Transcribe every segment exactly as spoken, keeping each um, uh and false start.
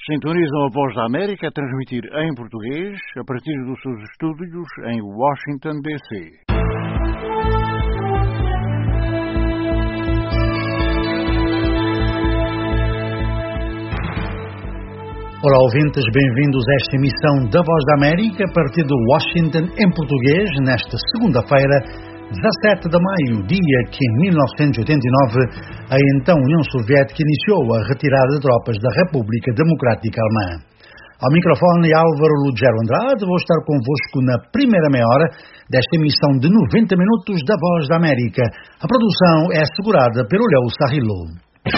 Sintonizam a Voz da América a transmitir em português a partir dos seus estúdios em Washington, D C. Olá, ouvintes, bem-vindos a esta emissão da Voz da América a partir de Washington em português, nesta segunda-feira, dezassete de maio, dia que em mil novecentos e oitenta e nove a então União Soviética iniciou a retirada de tropas da República Democrática Alemã. Ao microfone Álvaro Lugero Andrade, vou estar convosco na primeira meia hora desta emissão de noventa minutos da Voz da América. A produção é assegurada pelo Léo Sarrilo.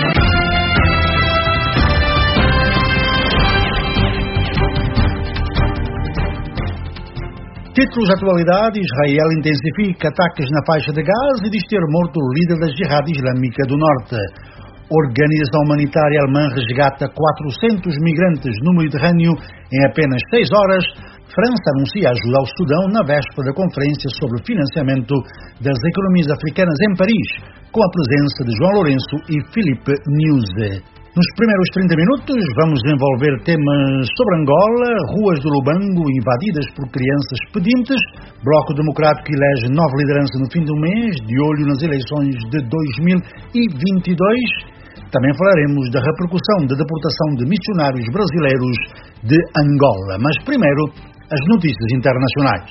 Títulos de atualidade: Israel intensifica ataques na faixa de Gaza e diz ter morto o líder da Jihad Islâmica do Norte. Organização humanitária alemã resgata quatrocentos migrantes no Mediterrâneo em apenas seis horas. França anuncia ajuda ao Sudão na véspera da conferência sobre financiamento das economias africanas em Paris, com a presença de João Lourenço e Filipe Niuze. Nos primeiros trinta minutos vamos desenvolver temas sobre Angola, ruas do Lubango invadidas por crianças pedintes, Bloco Democrático elege nova liderança no fim do mês, de olho nas eleições de dois mil e vinte e dois. Também falaremos da repercussão da deportação de missionários brasileiros de Angola. Mas primeiro, as notícias internacionais.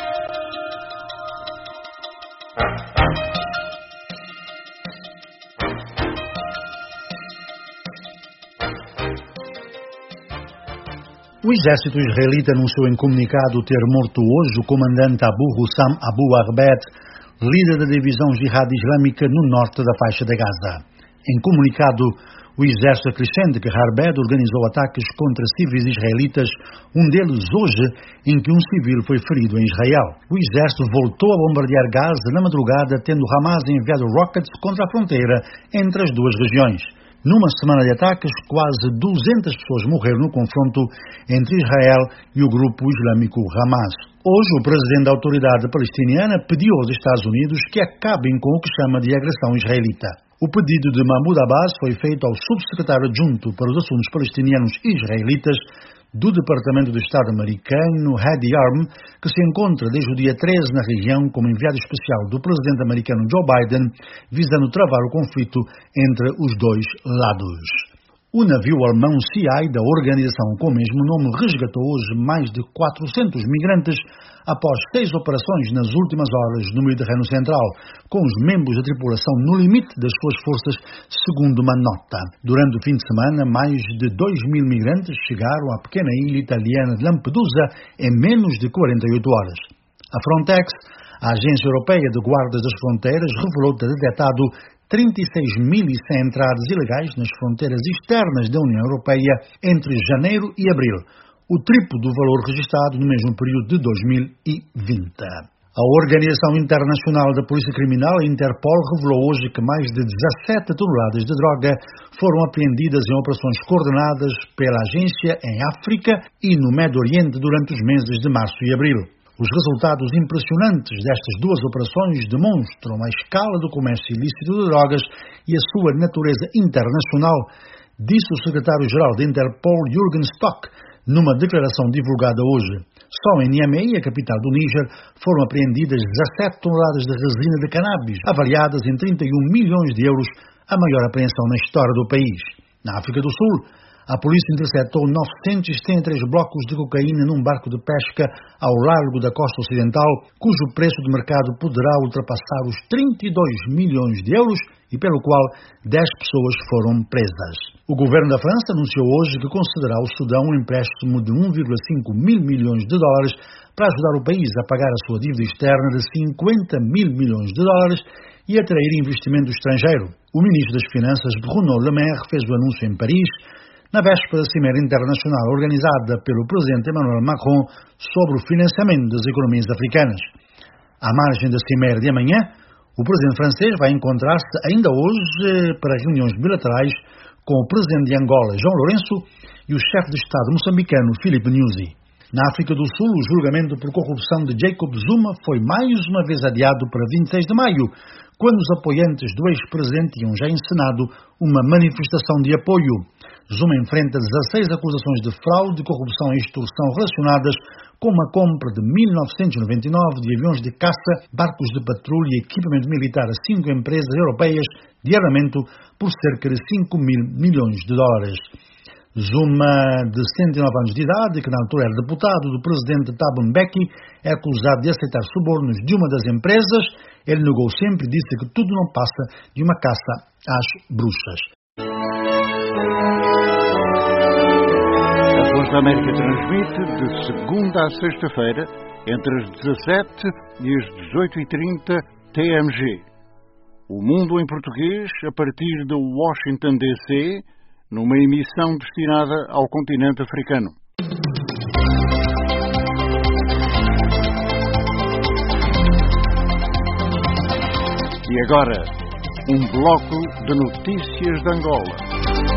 O exército israelita anunciou em comunicado ter morto hoje o comandante Abu Hussam Abu Arbet, líder da divisão Jihad Islâmica no norte da faixa de Gaza. Em comunicado, o exército acrescenta que Arbet organizou ataques contra civis israelitas, um deles hoje, em que um civil foi ferido em Israel. O exército voltou a bombardear Gaza na madrugada, tendo Hamas enviado rockets contra a fronteira entre as duas regiões. Numa semana de ataques, quase duzentas pessoas morreram no confronto entre Israel e o grupo islâmico Hamas. Hoje, o presidente da autoridade palestiniana pediu aos Estados Unidos que acabem com o que chama de agressão israelita. O pedido de Mahmoud Abbas foi feito ao subsecretário adjunto para os assuntos palestinianos e israelitas do Departamento do Estado americano, Hadi Yarm, que se encontra desde o dia treze na região como enviado especial do presidente americano Joe Biden, visando travar o conflito entre os dois lados. O navio alemão C I, da organização com o mesmo nome, resgatou hoje mais de quatrocentos migrantes após seis operações nas últimas horas no Mediterrâneo Central, com os membros da tripulação no limite das suas forças, segundo uma nota. Durante o fim de semana, mais de dois mil migrantes chegaram à pequena ilha italiana de Lampedusa em menos de quarenta e oito horas. A Frontex, a Agência Europeia de Guardas das Fronteiras, revelou ter detectado trinta e seis mil e cem entradas ilegais nas fronteiras externas da União Europeia entre janeiro e abril, o triplo do valor registrado no mesmo período de dois mil e vinte. A Organização Internacional da Polícia Criminal, a Interpol, revelou hoje que mais de dezassete toneladas de droga foram apreendidas em operações coordenadas pela agência em África e no Médio Oriente durante os meses de março e abril. Os resultados impressionantes destas duas operações demonstram a escala do comércio ilícito de drogas e a sua natureza internacional, disse o secretário-geral da Interpol, Jürgen Stock, numa declaração divulgada hoje. Só em Niamey, a capital do Níger, foram apreendidas dezassete toneladas de resina de cannabis, avaliadas em trinta e um milhões de euros, a maior apreensão na história do país. Na África do Sul, a polícia interceptou novecentos e setenta e três blocos de cocaína num barco de pesca ao largo da costa ocidental, cujo preço de mercado poderá ultrapassar os trinta e dois milhões de euros e pelo qual dez pessoas foram presas. O governo da França anunciou hoje que concederá ao Sudão um empréstimo de um vírgula cinco mil milhões de dólares para ajudar o país a pagar a sua dívida externa de cinquenta mil milhões de dólares e atrair investimento estrangeiro. O ministro das Finanças, Bruno Le Maire, fez o anúncio em Paris, na véspera da Cimeira Internacional organizada pelo presidente Emmanuel Macron sobre o financiamento das economias africanas. À margem da Cimeira de amanhã, o presidente francês vai encontrar-se ainda hoje para reuniões bilaterais com o presidente de Angola, João Lourenço, e o chefe de Estado moçambicano, Filipe Niuze. Na África do Sul, o julgamento por corrupção de Jacob Zuma foi mais uma vez adiado para vinte e seis de maio, quando os apoiantes do ex-presidente tinham já encenado uma manifestação de apoio. Zuma enfrenta dezasseis acusações de fraude, corrupção e extorsão relacionadas com uma compra de mil novecentos e noventa e nove de aviões de caça, barcos de patrulha e equipamento militar a cinco empresas europeias de armamento por cerca de cinco mil milhões de dólares. Zuma, de cento e nove anos de idade, que na altura era deputado do presidente Thabo Mbeki, é acusado de aceitar subornos de uma das empresas. Ele negou sempre e disse que tudo não passa de uma caça às bruxas. A Voz da América transmite de segunda a sexta-feira, entre as dezassete e as dezoito e trinta T M G. O Mundo em Português, a partir de Washington, D C, numa emissão destinada ao continente africano. E agora, um bloco de notícias de Angola.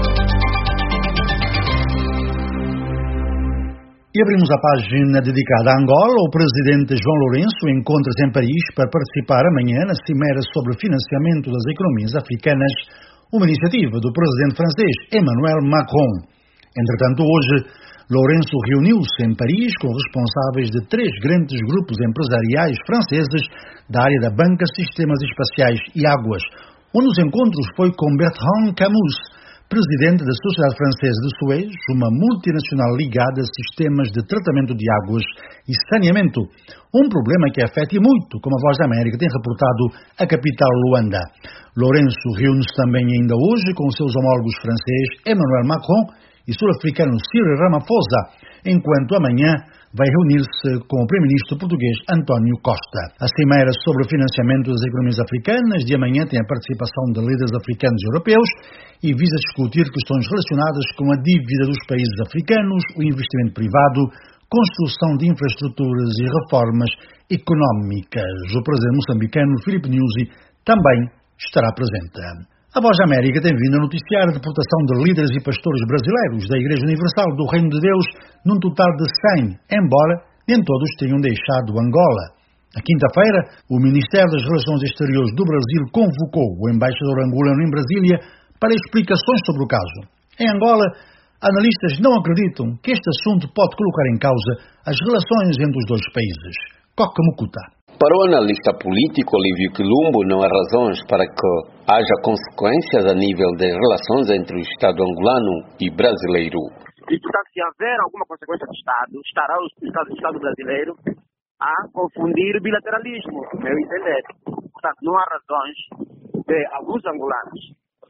E abrimos a página dedicada a Angola. O presidente João Lourenço encontra-se em Paris para participar amanhã na cimeira sobre financiamento das economias africanas, uma iniciativa do presidente francês Emmanuel Macron. Entretanto, hoje, Lourenço reuniu-se em Paris com responsáveis de três grandes grupos empresariais franceses da área da banca, sistemas espaciais e águas. Um dos encontros foi com Bertrand Camus, presidente da Sociedade Francesa de Suez, uma multinacional ligada a sistemas de tratamento de águas e saneamento. Um problema que afeta muito, como a Voz da América tem reportado a capital Luanda. Lourenço reúne-se também ainda hoje com seus homólogos francês Emmanuel Macron e sul-africano Cyril Ramaphosa, enquanto amanhã vai reunir-se com o primeiro-ministro português António Costa. A cimeira sobre o financiamento das economias africanas de amanhã tem a participação de líderes africanos e europeus e visa discutir questões relacionadas com a dívida dos países africanos, o investimento privado, construção de infraestruturas e reformas económicas. O presidente moçambicano Filipe Nyusi também estará presente. A Voz da América tem vindo a noticiar a deportação de líderes e pastores brasileiros da Igreja Universal do Reino de Deus, num total de cem, embora nem todos tenham deixado Angola. Na quinta-feira, o Ministério das Relações Exteriores do Brasil convocou o embaixador angolano em Brasília para explicações sobre o caso. Em Angola, analistas não acreditam que este assunto pode colocar em causa as relações entre os dois países. Coca Mucuta. Para o analista político Olívio Quilumbo, não há razões para que haja consequências a nível das relações entre o Estado angolano e brasileiro. E, portanto, se haver alguma consequência do Estado, estará o Estado, o Estado brasileiro a confundir bilateralismo, no meu entender. Portanto, não há razões de alguns angolanos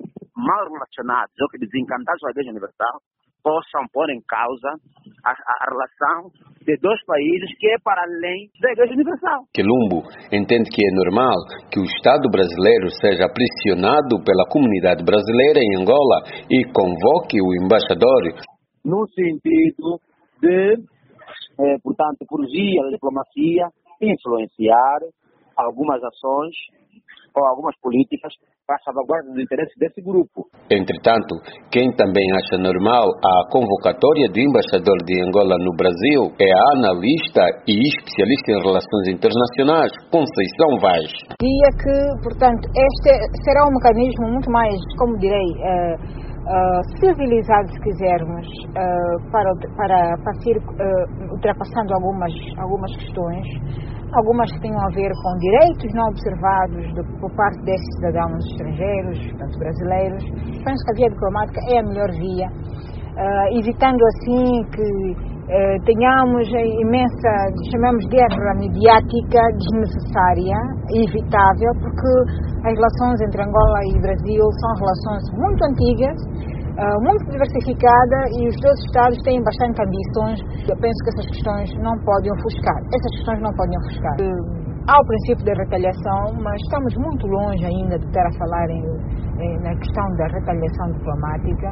mal relacionados ou que desencantados com a Igreja Universal possam pôr em causa a, a relação de dois países que é para além da Igreja Universal. Quilumbo entende que é normal que o Estado brasileiro seja pressionado pela comunidade brasileira em Angola e convoque o embaixador. No sentido de, eh, portanto, por via da diplomacia, influenciar algumas ações ou algumas políticas para a salvaguarda dos interesses desse grupo. Entretanto, quem também acha normal a convocatória do embaixador de Angola no Brasil é a analista e especialista em relações internacionais, Conceição Vaz. Diria que, portanto, este será um mecanismo muito mais, como direi, uh, uh, civilizado, se quisermos, uh, para, para, para ir uh, ultrapassando algumas, algumas questões. Algumas que tenham a ver com direitos não observados de, por parte desses cidadãos estrangeiros, portanto brasileiros. Penso que a via diplomática é a melhor via, uh, evitando assim que uh, tenhamos a imensa, chamamos de guerra mediática desnecessária e evitável, porque as relações entre Angola e Brasil são relações muito antigas, Uh, muito diversificada e os dois Estados têm bastante ambições. Eu penso que essas questões não podem ofuscar. Essas questões não podem ofuscar. Uh, há o princípio da retaliação, mas estamos muito longe ainda de estar a falar em, em, na questão da retaliação diplomática.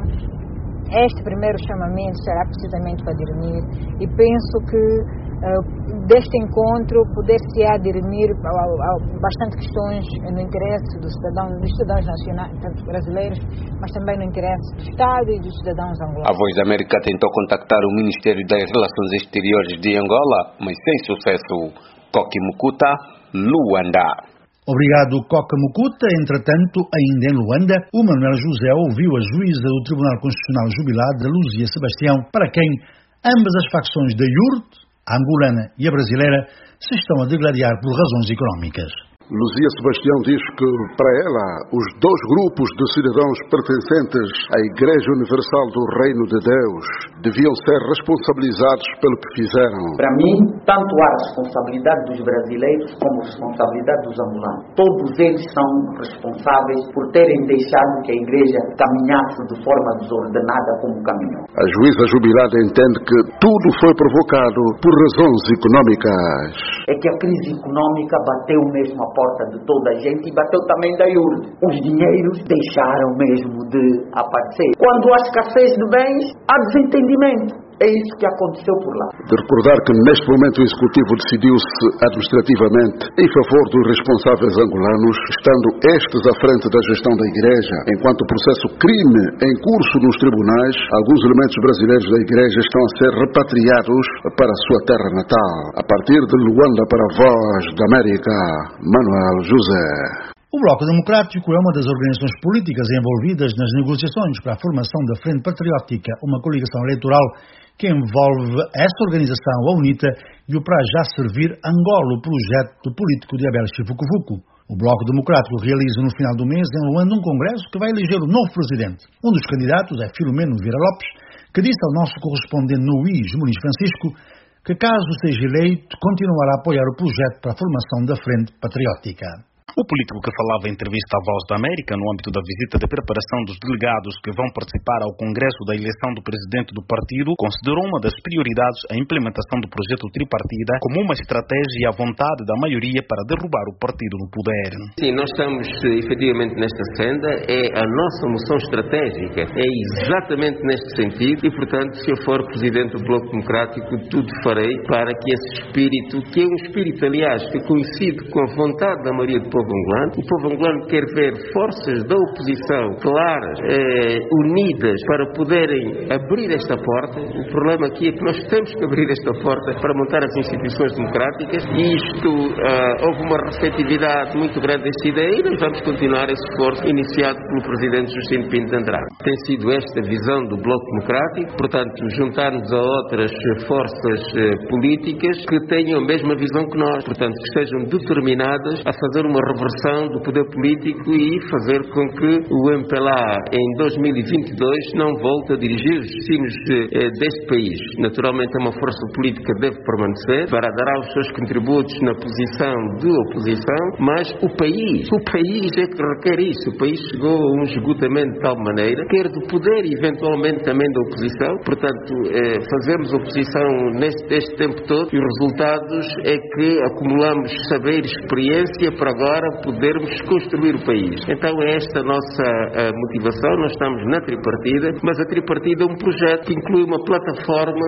Este primeiro chamamento será precisamente para dirimir e penso que uh, deste encontro poder-se-á dirimir bastante questões no interesse dos cidadãos, dos cidadãos nacionais, tanto brasileiros, mas também no interesse do Estado e dos cidadãos angolanos. A Voz da América tentou contactar o Ministério das Relações Exteriores de Angola, mas sem sucesso. Coqui Mucuta, Luanda. Obrigado, Coca Mucuta. Entretanto, ainda em Luanda, o Manuel José ouviu a juíza do Tribunal Constitucional jubilada, Luzia Sebastião, para quem ambas as facções da iurte, a angolana e a brasileira, se estão a degladiar por razões económicas. Luzia Sebastião diz que, para ela, os dois grupos de cidadãos pertencentes à Igreja Universal do Reino de Deus deviam ser responsabilizados pelo que fizeram. Para mim, tanto há responsabilidade dos brasileiros como responsabilidade dos angolanos. Todos eles são responsáveis por terem deixado que a Igreja caminhasse de forma desordenada como caminhou. A juíza jubilada entende que tudo foi provocado por razões económicas. É que a crise económica bateu mesmo a porta de toda a gente e bateu também da iurte. Os dinheiros deixaram mesmo de aparecer. Quando há escassez de bens, há desentendimento. É isso que aconteceu por lá. De recordar que neste momento o Executivo decidiu-se administrativamente em favor dos responsáveis angolanos, estando estes à frente da gestão da Igreja. Enquanto o processo crime em curso nos tribunais, alguns elementos brasileiros da Igreja estão a ser repatriados para a sua terra natal. A partir de Luanda para a Voz da América, Manuel José. O Bloco Democrático é uma das organizações políticas envolvidas nas negociações para a formação da Frente Patriótica, uma coligação eleitoral que envolve essa organização, a UNITA, e o para já servir Angola, o projeto político de Abel Chifukufuku. O Bloco Democrático realiza no final do mês em Luanda um congresso que vai eleger o novo presidente. Um dos candidatos é Filomeno Vieira Lopes, que disse ao nosso correspondente no U I S, Muniz Francisco, que caso seja eleito, continuará a apoiar o projeto para a formação da Frente Patriótica. O político que falava em entrevista à Voz da América no âmbito da visita de preparação dos delegados que vão participar ao Congresso da eleição do presidente do partido considerou uma das prioridades a implementação do projeto tripartida como uma estratégia à vontade da maioria para derrubar o partido no poder. Sim, nós estamos efetivamente nesta senda, é a nossa moção estratégica, é exatamente neste sentido e, portanto, se eu for presidente do Bloco Democrático, tudo farei para que esse espírito, que é um espírito, aliás, que coincide com a vontade da maioria do povo angolano. O povo angolano quer ver forças da oposição claras, eh, unidas, para poderem abrir esta porta. O problema aqui é que nós temos que abrir esta porta para montar as instituições democráticas e isto, eh, houve uma receptividade muito grande desta ideia e nós vamos continuar esse esforço iniciado pelo Presidente Justino Pinto de Andrade. Tem sido esta visão do Bloco Democrático, portanto, juntar-nos a outras forças eh, políticas que tenham a mesma visão que nós, portanto, que estejam determinadas a fazer uma reversão do poder político e fazer com que o M P L A em dois mil e vinte e dois não volte a dirigir os destinos eh, deste país. Naturalmente é uma força política que deve permanecer para dar os seus contributos na posição de oposição, mas o país, o país é que requer isso. O país chegou a um esgotamento de tal maneira, quer do poder e eventualmente também da oposição, portanto eh, fazermos oposição neste, neste tempo todo e os resultados é que acumulamos saber e experiência para agora podermos construir o país. Então é esta a nossa a motivação, nós estamos na tripartida, mas a tripartida é um projeto que inclui uma plataforma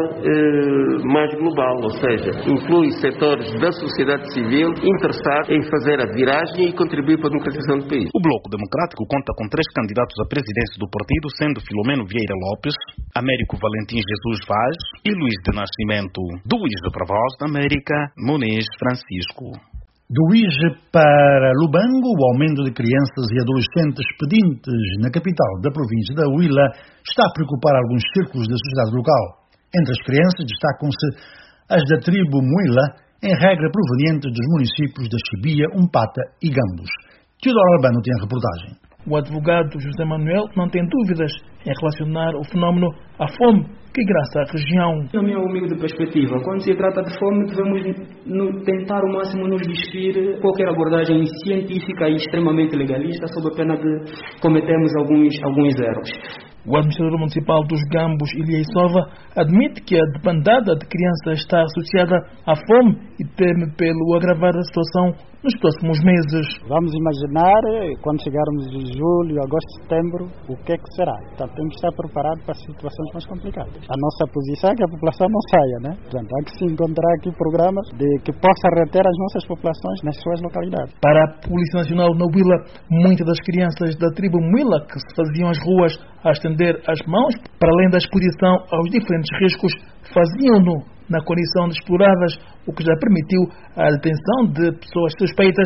eh, mais global, ou seja, inclui setores da sociedade civil interessados em fazer a viragem e contribuir para a democratização do país. O Bloco Democrático conta com três candidatos à presidência do partido, sendo Filomeno Vieira Lopes, Américo Valentim Jesus Vaz e Luís de Nascimento. Do U I S para a Voz da América, Muniz Francisco. Do U I S para Lubango, o aumento de crianças e adolescentes pedintes na capital da província da Huila está a preocupar alguns círculos da sociedade local. Entre as crianças destacam-se as da tribo Muila, em regra provenientes dos municípios da Chibia, Umpata e Gambos. Teodoro Albano tem a reportagem. O advogado José Manuel não tem dúvidas em relacionar o fenómeno à fome que graça à região. Na minha humilde perspectiva, quando se trata de fome, devemos no, tentar ao máximo nos despir qualquer abordagem científica e extremamente legalista, sob a pena de cometermos alguns, alguns erros. O administrador municipal dos Gambos, Elias Sova, admite que a debandada de crianças está associada à fome e teme pelo agravar da situação nos próximos meses. Vamos imaginar, quando chegarmos em julho, agosto, setembro, o que é que será. Então temos que estar preparados para situações mais complicadas. A nossa posição é que a população não saia, né? Portanto, há que se encontrar aqui programas de que possa reter as nossas populações nas suas localidades. Para a Polícia Nacional na Huila, muitas das crianças da tribo Muila que se faziam às ruas a estender as mãos, para além da exposição aos diferentes riscos, faziam-no na condição de exploradas, o que já permitiu a detenção de pessoas suspeitas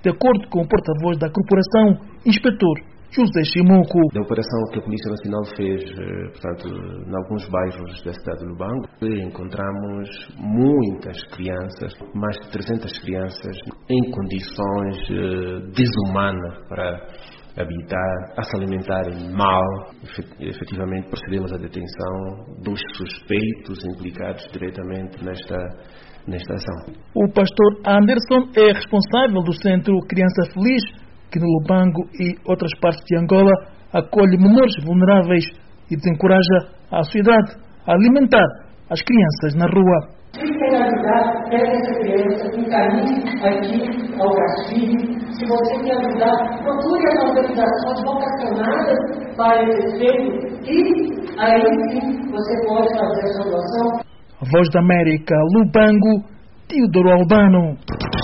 de acordo com o porta-voz da corporação, inspetor José Chimuco. Da operação que a Polícia Nacional fez, portanto, em alguns bairros da cidade de Lubango, encontramos muitas crianças, mais de trezentas crianças, em condições desumanas para habitar, a se alimentarem mal. Efetivamente procedemos à detenção dos suspeitos implicados diretamente nesta, nesta ação. O pastor Anderson é responsável do Centro Criança Feliz, que no Lubango e outras partes de Angola acolhe menores vulneráveis e desencoraja a sociedade a alimentar as crianças na rua. Se tem ajudar, pega essa criança, encaminhe aqui ao Gaspiri. Se você quer ajudar, procure as organizações vocacionadas para esse efeito e aí sim você pode fazer essa doação. Voz da América, Lubango, Teodoro Albano.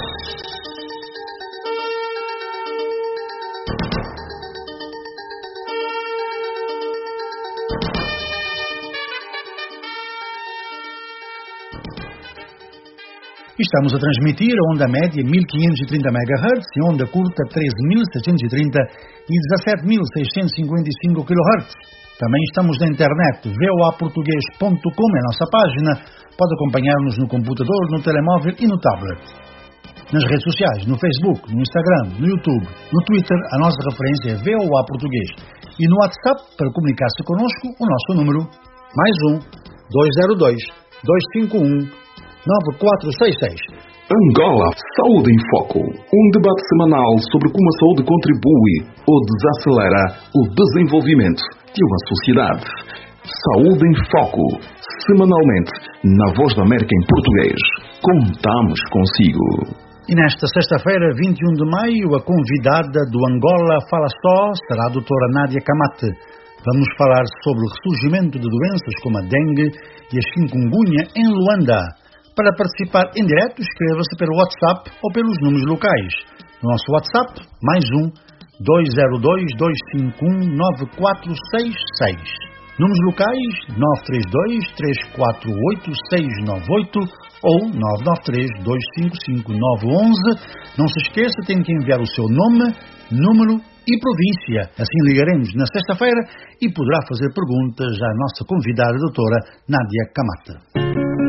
Estamos a transmitir a onda média mil quinhentos e trinta megahertz e onda curta treze mil setecentos e trinta e dezassete mil seiscentos e cinquenta e cinco kilohertz. Também estamos na internet, v o a português ponto com é a nossa página. Pode acompanhar-nos no computador, no telemóvel e no tablet. Nas redes sociais, no Facebook, no Instagram, no YouTube, no Twitter, a nossa referência é V O A Português. E no WhatsApp, para comunicar-se connosco, o nosso número, mais um, dois zero dois, dois cinco um, nove quatro seis seis. Angola Saúde em Foco. Um debate semanal sobre como a saúde contribui ou desacelera o desenvolvimento de uma sociedade. Saúde em Foco. Semanalmente, na Voz da América em português. Contamos consigo. E nesta sexta-feira, vinte e um de maio, a convidada do Angola Fala Só será a doutora Nádia Camate. Vamos falar sobre o ressurgimento de doenças como a dengue e a chikungunya em Luanda. Para participar em direto, escreva-se pelo WhatsApp ou pelos números locais. No nosso WhatsApp, mais um, dois zero dois, dois cinco um, nove quatro seis seis. Números locais, nove três dois, três quatro oito, seis nove oito ou nove nove três, dois cinco cinco, nove um um. Não se esqueça, tem que enviar o seu nome, número e província. Assim ligaremos na sexta-feira e poderá fazer perguntas à nossa convidada, a doutora Nádia Camate.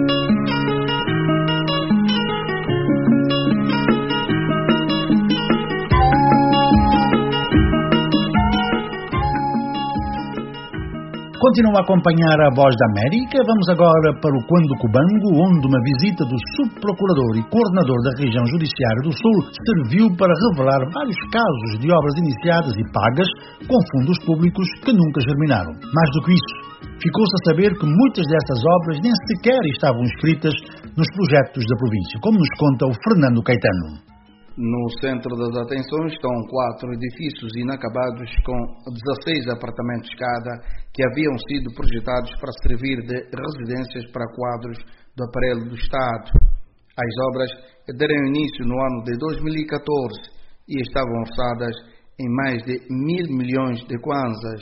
Continua a acompanhar a Voz da América. Vamos agora para o Quando Cubango, onde uma visita do subprocurador e coordenador da região judiciária do Sul serviu para revelar vários casos de obras iniciadas e pagas com fundos públicos que nunca germinaram. Mais do que isso, ficou-se a saber que muitas dessas obras nem sequer estavam inscritas nos projetos da província, como nos conta o Fernando Caetano. No centro das atenções estão quatro edifícios inacabados com dezasseis apartamentos cada que haviam sido projetados para servir de residências para quadros do aparelho do Estado. As obras deram início no ano de dois mil e catorze e estavam orçadas em mais de mil milhões de kwanzas.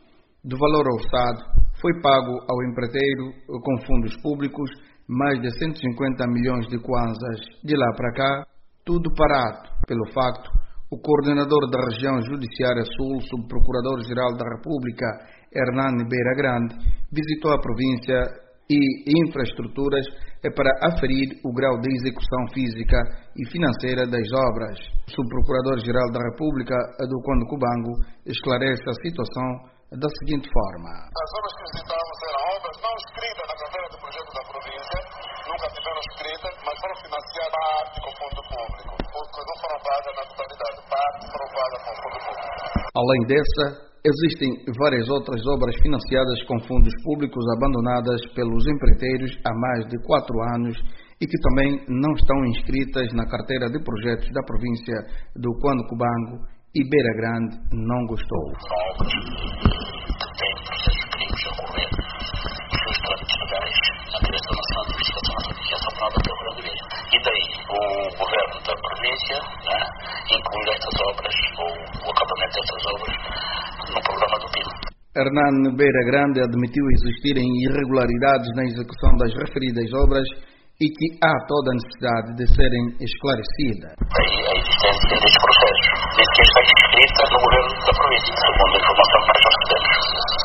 Do valor orçado, foi pago ao empreiteiro com fundos públicos mais de cento e cinquenta milhões de kwanzas. De lá para cá, tudo parado. Pelo facto, o coordenador da região judiciária sul, subprocurador-geral da República, Hernani Beira Grande, visitou a província e infraestruturas para aferir o grau de execução física e financeira das obras. O subprocurador-geral da República do Quando Cubango esclarece a situação da seguinte forma. As obras que visitamos eram obras não escritas na carteira de projeto da província, nunca tiveram escrita, mas foram financiadas parte com fundo público, porque não foram pagas na totalidade, parte foram pagas com fundo público. Além dessa, existem várias outras obras financiadas com fundos públicos abandonadas pelos empreiteiros há mais de quatro anos e que também não estão inscritas na carteira de projetos da província do Quando Cubango, e Beira Grande não gostou. São obras que têm processos clínicos a ocorrer, os seus trâmites legais na Direção Nacional de Investigação e Investigação Penal da Procuradoria. E daí o governo da província, né, inclui estas obras, ou o acabamento dessas obras, no programa do P I B. Hernani Beira Grande admitiu existirem irregularidades na execução das referidas obras e que há toda a necessidade de serem esclarecidas. A existência destes processos, desde que está escrita no governo da província, segundo a informação que nós recebemos.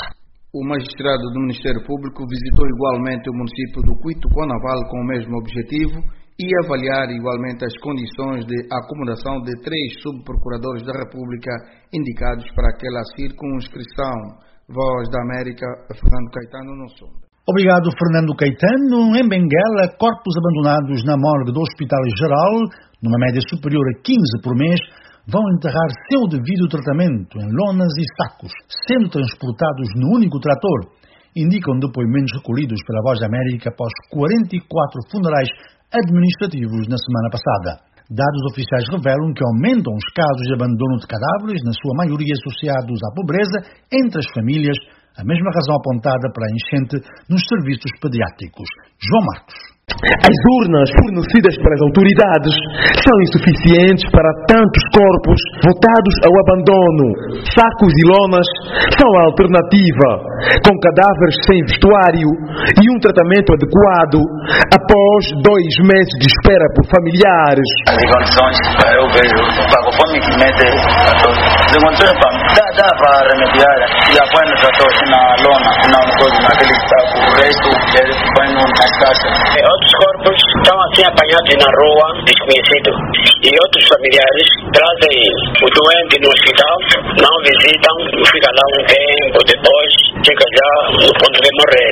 O magistrado do Ministério Público visitou igualmente o município do Cuito Conaval com o mesmo objetivo e avaliar igualmente as condições de acomodação de três subprocuradores da República indicados para aquela circunscrição. Voz da América, Fernando Caetano, no Sul. Obrigado, Fernando Caetano. Em Benguela, corpos abandonados na morgue do Hospital Geral, numa média superior a quinze por mês, vão enterrar seu devido tratamento em lonas e sacos, sendo transportados no único trator, indicam depoimentos recolhidos pela Voz da América após quarenta e quatro funerais administrativos na semana passada. Dados oficiais revelam que aumentam os casos de abandono de cadáveres, na sua maioria associados à pobreza, entre as famílias, a mesma razão apontada pela enchente nos serviços pediátricos. João Marcos. As urnas fornecidas pelas autoridades são insuficientes para tantos corpos votados ao abandono. Sacos e lonas são a alternativa, com cadáveres sem vestuário e um tratamento adequado após dois meses de espera por familiares. As condições, eu vejo, a fome que mete a todos. De contempo, dá, dá para remediar e a põe no trator, na lona, na coisa, naquele saco, o resto ele põe nas caixas. Outros corpos estão assim apanhados na rua, desconhecidos, e outros familiares trazem o doente no hospital, não visitam, fica lá um tempo, depois chega já no ponto de morrer.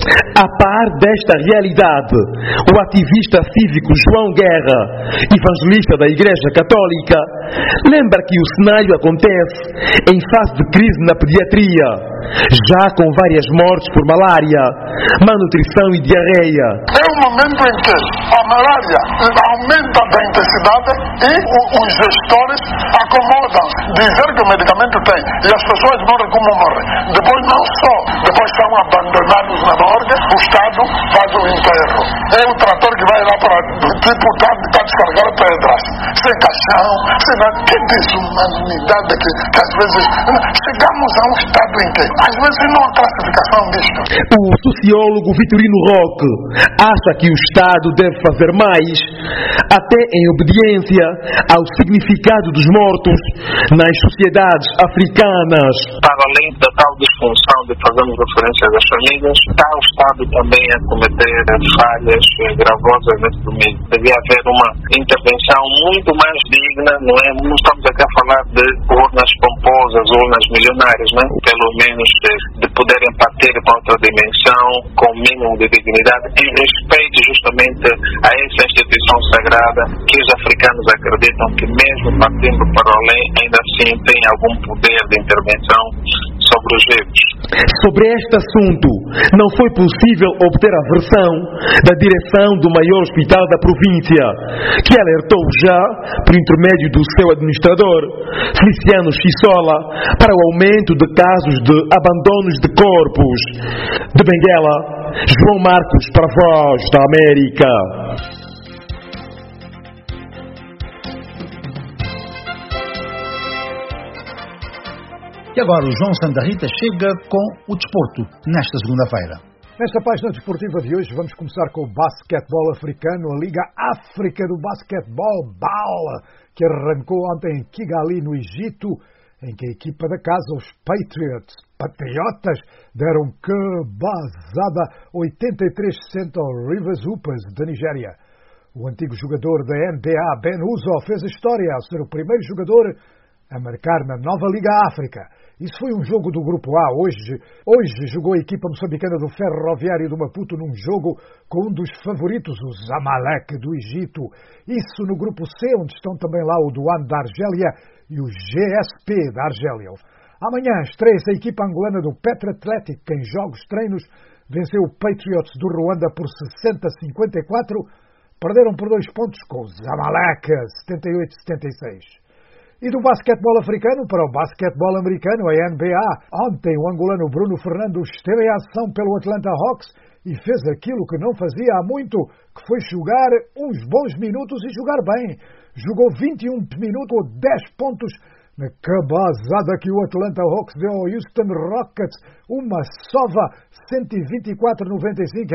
A par desta realidade, o ativista cívico João Guerra, evangelista da Igreja Católica, lembra que o cenário acontece em fase de crise na pediatria, já com várias mortes por malária, malnutrição e diarreia. É um momento em que a malária aumenta da intensidade e os gestores acomodam, dizer que o medicamento tem e as pessoas morrem como morrem. Depois não só, depois são abandonados na morgue, o Estado faz o enterro. É o trator que vai lá para tipo tá, tá descarregar pedras, sem caixão, sem nada. Que desumanidade que, que às vezes chegamos a um estado em que às vezes não há classificação disto. O sociólogo Vitorino Roque acha que o Estado deve fazer mais, até em obediência ao significado dos mortos nas sociedades africanas. Para além da tal disfunção de fazermos referência às famílias, está o Estado também a cometer falhas gravosas nesse domingo. Devia haver uma intervenção muito mais digna, não é? Não estamos aqui a falar de urnas pomposas, urnas milionárias, não é? Pelo menos de, de poderem partir para outra dimensão, com o mínimo de dignidade, em respeito justamente a essa instituição sagrada que os africanos acreditam que mesmo partindo para além, ainda assim tem algum poder de intervenção sobre os vivos. Sobre este assunto, não foi possível obter a versão da direção do maior hospital da província, que alertou já, por intermédio do seu administrador, Feliciano Xissola, para o aumento de casos de abandonos de corpos. De Benguela, João Marcos, para a Voz da América. E agora o João Santa Rita chega com o desporto nesta segunda-feira. Nesta página desportiva de hoje vamos começar com o basquetebol africano, a Liga África do Basquetebol B A L, que arrancou ontem em Kigali, no Egito, em que a equipa da casa, os Patriots, Patriotas, deram cabazada oitenta e três a sessenta ao Rivers Hoopers da Nigéria. O antigo jogador da N B A, Ben Uzo, fez a história ao ser o primeiro jogador a marcar na nova Liga África. Isso foi um jogo do Grupo A. Hoje, hoje jogou a equipa moçambicana do Ferroviário do Maputo num jogo com um dos favoritos, o Zamalek do Egito. Isso no Grupo C, onde estão também lá o Douane da Argélia e o G S P da Argélia. Amanhã estreia-se a equipa angolana do Petro Atlético, que em jogos treinos venceu o Patriots do Ruanda por sessenta a cinquenta e quatro. Perderam por dois pontos com o Zamalek, setenta e oito a setenta e seis. E do basquetebol africano para o basquetebol americano, a N B A. Ontem o angolano Bruno Fernando esteve em ação pelo Atlanta Hawks e fez aquilo que não fazia há muito, que foi jogar uns bons minutos e jogar bem. Jogou vinte e um minutos, dez pontos, na cabazada que o Atlanta Hawks deu ao Houston Rockets, uma sova cento e vinte e quatro a noventa e cinco. É,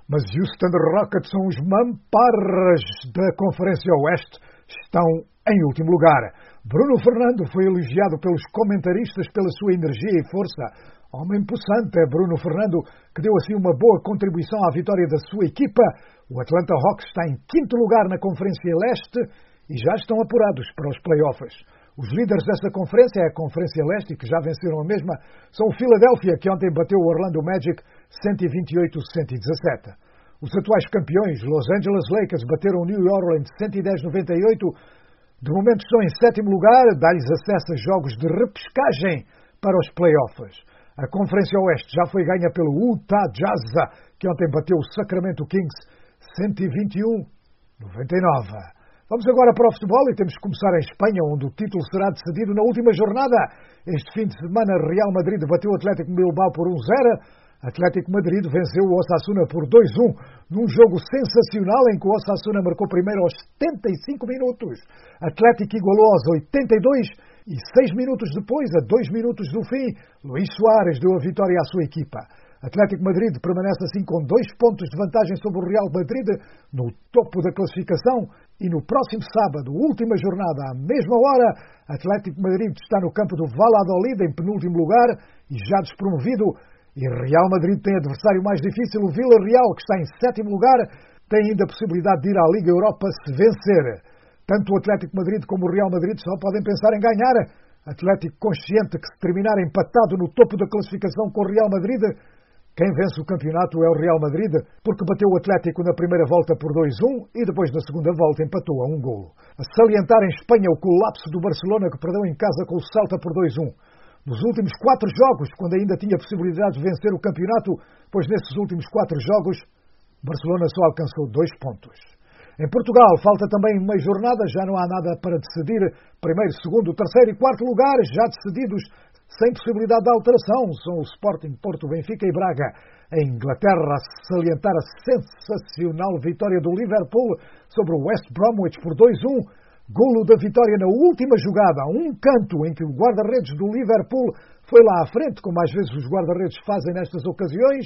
Mas Houston Rockets são os mamparras da Conferência Oeste, estão em último lugar. Bruno Fernando foi elogiado pelos comentaristas pela sua energia e força. Homem possante é Bruno Fernando, que deu assim uma boa contribuição à vitória da sua equipa. O Atlanta Hawks está em quinto lugar na Conferência Leste e já estão apurados para os playoffs. Os líderes desta conferência, é a Conferência Leste, que já venceram a mesma, são o Philadelphia, que ontem bateu o Orlando Magic cento e vinte e oito a cento e dezassete. Os atuais campeões, Los Angeles Lakers, bateram o New Orleans cento e dez a noventa e oito. De momento estão em sétimo lugar, dá-lhes acesso a jogos de repescagem para os playoffs. A Conferência Oeste já foi ganha pelo Utah Jazz, que ontem bateu o Sacramento Kings cento e vinte e um a noventa e nove. Vamos agora para o futebol e temos que começar em Espanha, onde o título será decidido na última jornada. Este fim de semana, Real Madrid bateu o Atlético Bilbao por um zero. Atlético Madrid venceu o Osasuna por dois a um, num jogo sensacional em que o Osasuna marcou primeiro aos setenta e cinco minutos. Atlético igualou aos oitenta e dois e seis minutos depois, a dois minutos do fim, Luís Soares deu a vitória à sua equipa. Atlético Madrid permanece assim com dois pontos de vantagem sobre o Real Madrid no topo da classificação e no próximo sábado, última jornada, à mesma hora, Atlético Madrid está no campo do Valladolid em penúltimo lugar e já despromovido. E Real Madrid tem adversário mais difícil, o Villarreal, que está em sétimo lugar, tem ainda a possibilidade de ir à Liga Europa se vencer. Tanto o Atlético Madrid como o Real Madrid só podem pensar em ganhar. Atlético consciente que se terminar empatado no topo da classificação com o Real Madrid, quem vence o campeonato é o Real Madrid, porque bateu o Atlético na primeira volta por dois a um e depois na segunda volta empatou a um golo. A salientar em Espanha o colapso do Barcelona, que perdeu em casa com o Celta por dois a um. Nos últimos quatro jogos, quando ainda tinha possibilidade de vencer o campeonato, pois nesses últimos quatro jogos, Barcelona só alcançou dois pontos. Em Portugal, falta também uma jornada, já não há nada para decidir. Primeiro, segundo, terceiro e quarto lugares já decididos, sem possibilidade de alteração. São o Sporting, Porto, Benfica e Braga. Em Inglaterra, a salientar a sensacional vitória do Liverpool sobre o West Bromwich por dois a um. Golo da vitória na última jogada, a um canto em que o guarda-redes do Liverpool foi lá à frente, como às vezes os guarda-redes fazem nestas ocasiões,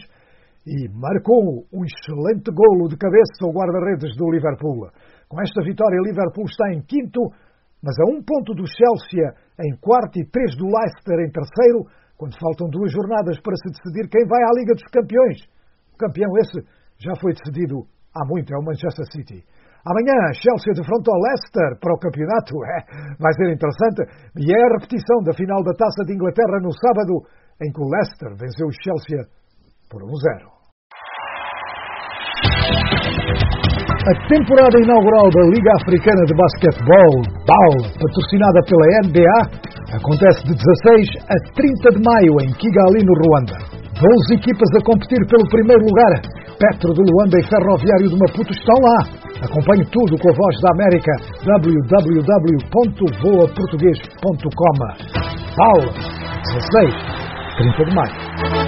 e marcou um excelente golo de cabeça ao guarda-redes do Liverpool. Com esta vitória, o Liverpool está em quinto, mas a um ponto do Chelsea em quarto e três do Leicester em terceiro, quando faltam duas jornadas para se decidir quem vai à Liga dos Campeões. O campeão esse já foi decidido há muito, é o Manchester City. Amanhã, Chelsea defronta o Leicester para o campeonato. É, vai ser interessante. E é a repetição da final da Taça de Inglaterra no sábado, em que o Leicester venceu o Chelsea por um zero. A temporada inaugural da Liga Africana de Basquetebol, B A L, patrocinada pela N B A, acontece de dezasseis a trinta de maio em Kigali, no Ruanda. doze equipas a competir pelo primeiro lugar. Petro de Luanda e Ferroviário de Maputo estão lá. Acompanhe tudo com a Voz da América, w w w ponto voa português ponto com. B A L, dezasseis a trinta de maio.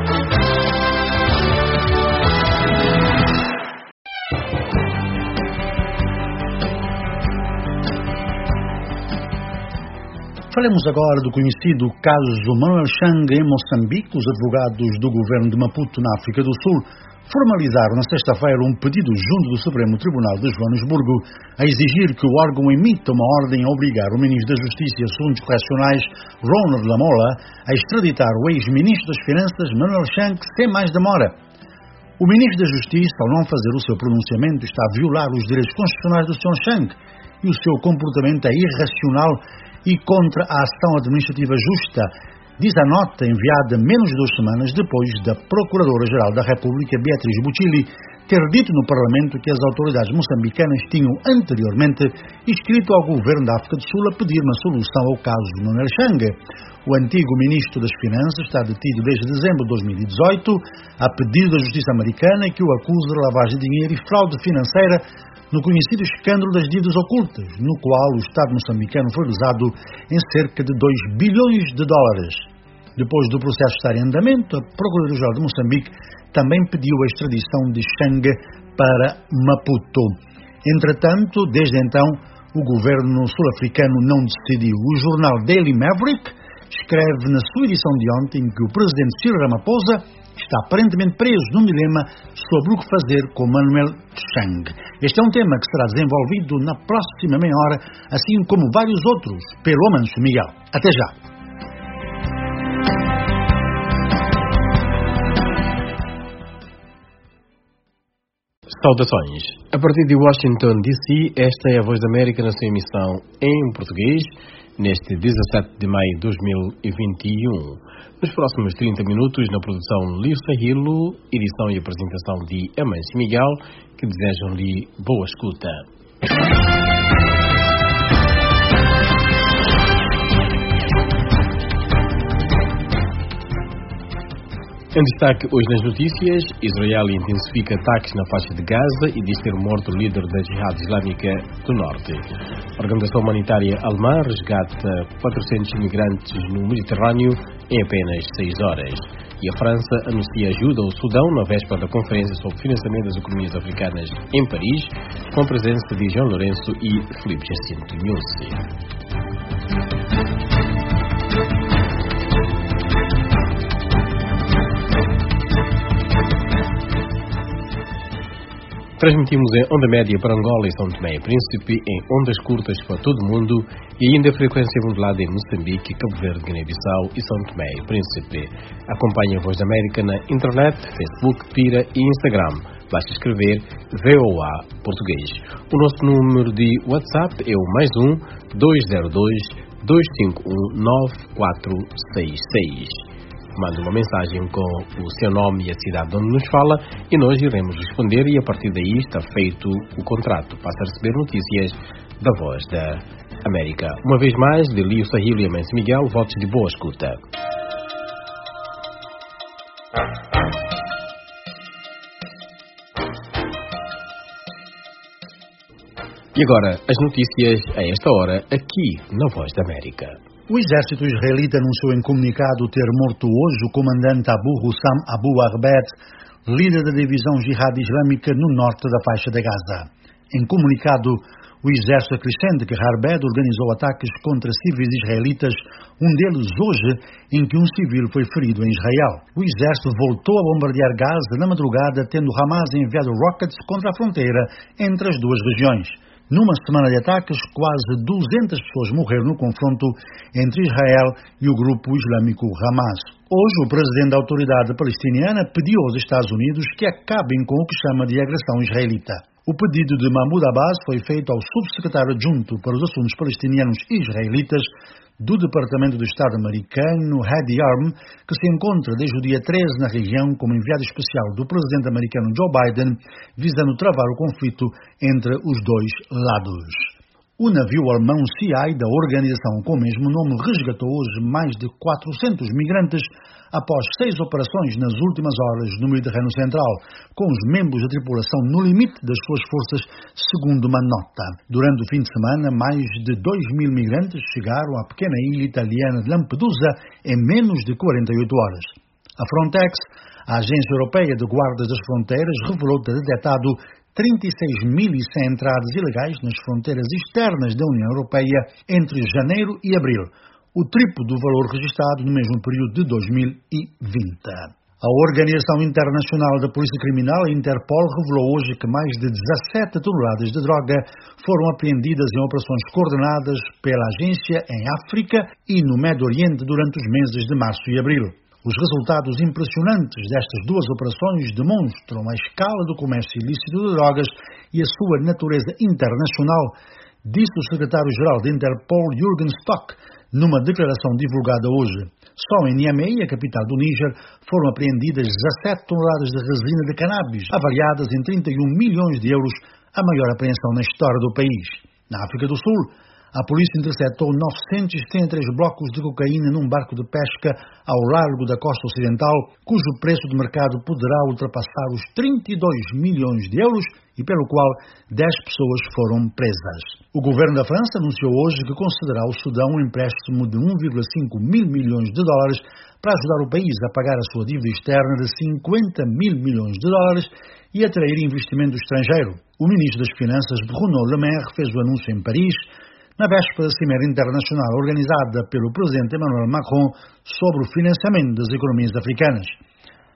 Falemos agora do conhecido caso Manuel Chang em Moçambique. Os advogados do governo de Maputo, na África do Sul, formalizaram na sexta-feira um pedido junto do Supremo Tribunal de Joanesburgo a exigir que o órgão emita uma ordem a obrigar o Ministro da Justiça e Assuntos Correcionais, Ronald Lamola, a extraditar o ex-Ministro das Finanças, Manuel Chang, sem mais demora. O Ministro da Justiça, ao não fazer o seu pronunciamento, está a violar os direitos constitucionais do senhor Chang e o seu comportamento é irracional e contra a ação administrativa justa, diz a nota enviada menos de duas semanas depois da Procuradora-Geral da República, Beatriz Buchili, ter dito no Parlamento que as autoridades moçambicanas tinham anteriormente escrito ao governo da África do Sul a pedir uma solução ao caso de Manuel Chang. O antigo ministro das Finanças está detido desde dezembro de dois mil e dezoito, a pedido da Justiça americana, que o acusa de lavagem de dinheiro e fraude financeira no conhecido escândalo das dívidas ocultas, no qual o Estado moçambicano foi lesado em cerca de dois bilhões de dólares. Depois do processo estar em andamento, a Procuradoria-Geral de Moçambique também pediu a extradição de Chang para Maputo. Entretanto, desde então, o governo sul-africano não decidiu. O jornal Daily Maverick escreve na sua edição de ontem que o presidente Cyril Ramaphosa está aparentemente preso num dilema sobre o que fazer com Manuel Chang. Este é um tema que será desenvolvido na próxima meia hora, assim como vários outros, pelo Amancio Miguel. Até já! Saudações. A partir de Washington, D C, esta é a Voz da América na sua emissão em português, neste dezassete de maio de dois mil e vinte e um. Nos próximos trinta minutos, na produção Lío Sahilo, edição e apresentação de Amancio Miguel, que desejam-lhe boa escuta. Em destaque hoje nas notícias, Israel intensifica ataques na faixa de Gaza e diz ter morto o líder da Jihad Islâmica do Norte. A Organização Humanitária Alemã resgata quatrocentos imigrantes no Mediterrâneo em apenas seis horas. E a França anuncia ajuda ao Sudão na véspera da Conferência sobre Financiamento das Economias Africanas em Paris, com a presença de João Lourenço e Filipe Jacinto Nussi. Transmitimos em onda média para Angola e São Tomé e Príncipe, em ondas curtas para todo o mundo e ainda frequência modulada em Moçambique, Cabo Verde, Guiné-Bissau e São Tomé e Príncipe. Acompanhe a Voz da América na internet, Facebook, Twitter e Instagram. Basta escrever V O A Português. O nosso número de WhatsApp é o mais um dois zero dois, dois cinco um, nove quatro seis seis. Mande uma mensagem com o seu nome e a cidade onde nos fala e nós iremos responder e a partir daí está feito o contrato. Passa a receber notícias da Voz da América. Uma vez mais, de Lío Sahilo e Amancio Miguel, votos de boa escuta. E agora, as notícias a esta hora, aqui na Voz da América. O exército israelita anunciou em comunicado ter morto hoje o comandante Abu Hussam Abu Arbet, líder da divisão Jihad Islâmica no norte da faixa de Gaza. Em comunicado, o exército acrescenta que Arbet organizou ataques contra civis israelitas, um deles hoje, em que um civil foi ferido em Israel. O exército voltou a bombardear Gaza na madrugada, tendo Hamas enviado rockets contra a fronteira entre as duas regiões. Numa semana de ataques, quase duzentas pessoas morreram no confronto entre Israel e o grupo islâmico Hamas. Hoje, o presidente da autoridade palestiniana pediu aos Estados Unidos que acabem com o que chama de agressão israelita. O pedido de Mahmoud Abbas foi feito ao subsecretário adjunto para os assuntos palestinianos e israelitas do Departamento do Estado americano, Hadi Yarm, que se encontra desde o dia treze na região como enviado especial do presidente americano Joe Biden, visando travar o conflito entre os dois lados. O navio alemão C I da organização com o mesmo nome resgatou hoje mais de quatrocentos migrantes após seis operações nas últimas horas no Mediterrâneo Central, com os membros da tripulação no limite das suas forças, segundo uma nota. Durante o fim de semana, mais de dois mil migrantes chegaram à pequena ilha italiana de Lampedusa em menos de quarenta e oito horas. A Frontex, a Agência Europeia de Guardas das Fronteiras, revelou ter detectado trinta e seis mil e cem entradas ilegais nas fronteiras externas da União Europeia entre janeiro e abril, o triplo do valor registrado no mesmo período de dois mil e vinte. A Organização Internacional da Polícia Criminal, a Interpol, revelou hoje que mais de dezassete toneladas de droga foram apreendidas em operações coordenadas pela agência em África e no Médio Oriente durante os meses de março e abril. Os resultados impressionantes destas duas operações demonstram a escala do comércio ilícito de drogas e a sua natureza internacional, disse o secretário-geral da Interpol, Jürgen Stock, numa declaração divulgada hoje. Só em Niamey, a capital do Níger, foram apreendidas dezassete toneladas de resina de cannabis, avaliadas em trinta e um milhões de euros, a maior apreensão na história do país. Na África do Sul, a polícia interceptou novecentos e setenta e três blocos de cocaína num barco de pesca ao largo da costa ocidental, cujo preço de mercado poderá ultrapassar os trinta e dois milhões de euros e pelo qual dez pessoas foram presas. O governo da França anunciou hoje que concederá ao Sudão um empréstimo de um vírgula cinco mil milhões de dólares para ajudar o país a pagar a sua dívida externa de cinquenta mil milhões de dólares e atrair investimento estrangeiro. O ministro das Finanças, Bruno Le Maire, fez o anúncio em Paris, na véspera da Cimeira Internacional organizada pelo presidente Emmanuel Macron sobre o financiamento das economias africanas.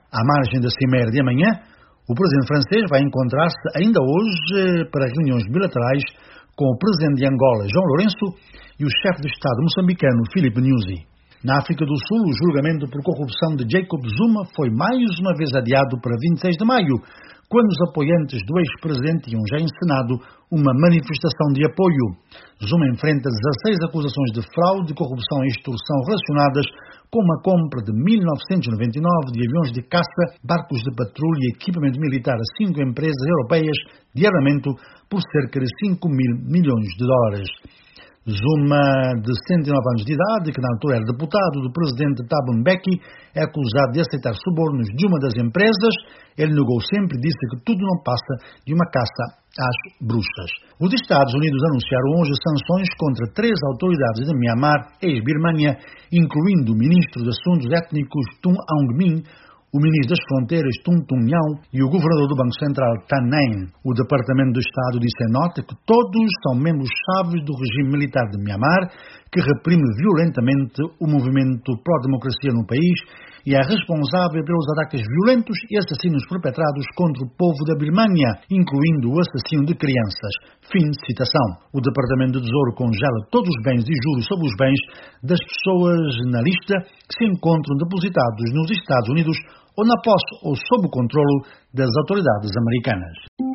À margem da cimeira de amanhã, o presidente francês vai encontrar-se ainda hoje para reuniões bilaterais com o presidente de Angola, João Lourenço, e o chefe de Estado moçambicano, Filipe Nyusi. Na África do Sul, o julgamento por corrupção de Jacob Zuma foi mais uma vez adiado para vinte e seis de maio, quando os apoiantes do ex-presidente tinham já encenado uma manifestação de apoio. Zuma enfrenta dezasseis acusações de fraude, corrupção e extorsão relacionadas com uma compra de mil novecentos e noventa e nove de aviões de caça, barcos de patrulha e equipamento militar a cinco empresas europeias de armamento por cerca de cinco mil milhões de dólares. Zuma, de cento e nove anos de idade, que na altura era deputado do presidente Thabo Mbeki, é acusado de aceitar subornos de uma das empresas. Ele negou sempre e disse que tudo não passa de uma caça às bruxas. Os Estados Unidos anunciaram hoje sanções contra três autoridades de Myanmar, ex-Birmânia, incluindo o ministro de Assuntos Étnicos Tum Aung Min, o ministro das Fronteiras, Tum Tum Nhao, e o governador do Banco Central, Tan Nen. O Departamento do Estado disse em nota que todos são membros-chave do regime militar de Myanmar, que reprime violentamente o movimento pró-democracia no país e é responsável pelos ataques violentos e assassinos perpetrados contra o povo da Birmânia, incluindo o assassino de crianças. Fim de citação. O Departamento do Tesouro congela todos os bens e juros sobre os bens das pessoas na lista que se encontram depositados nos Estados Unidos ou na posse ou sob o controlo das autoridades americanas.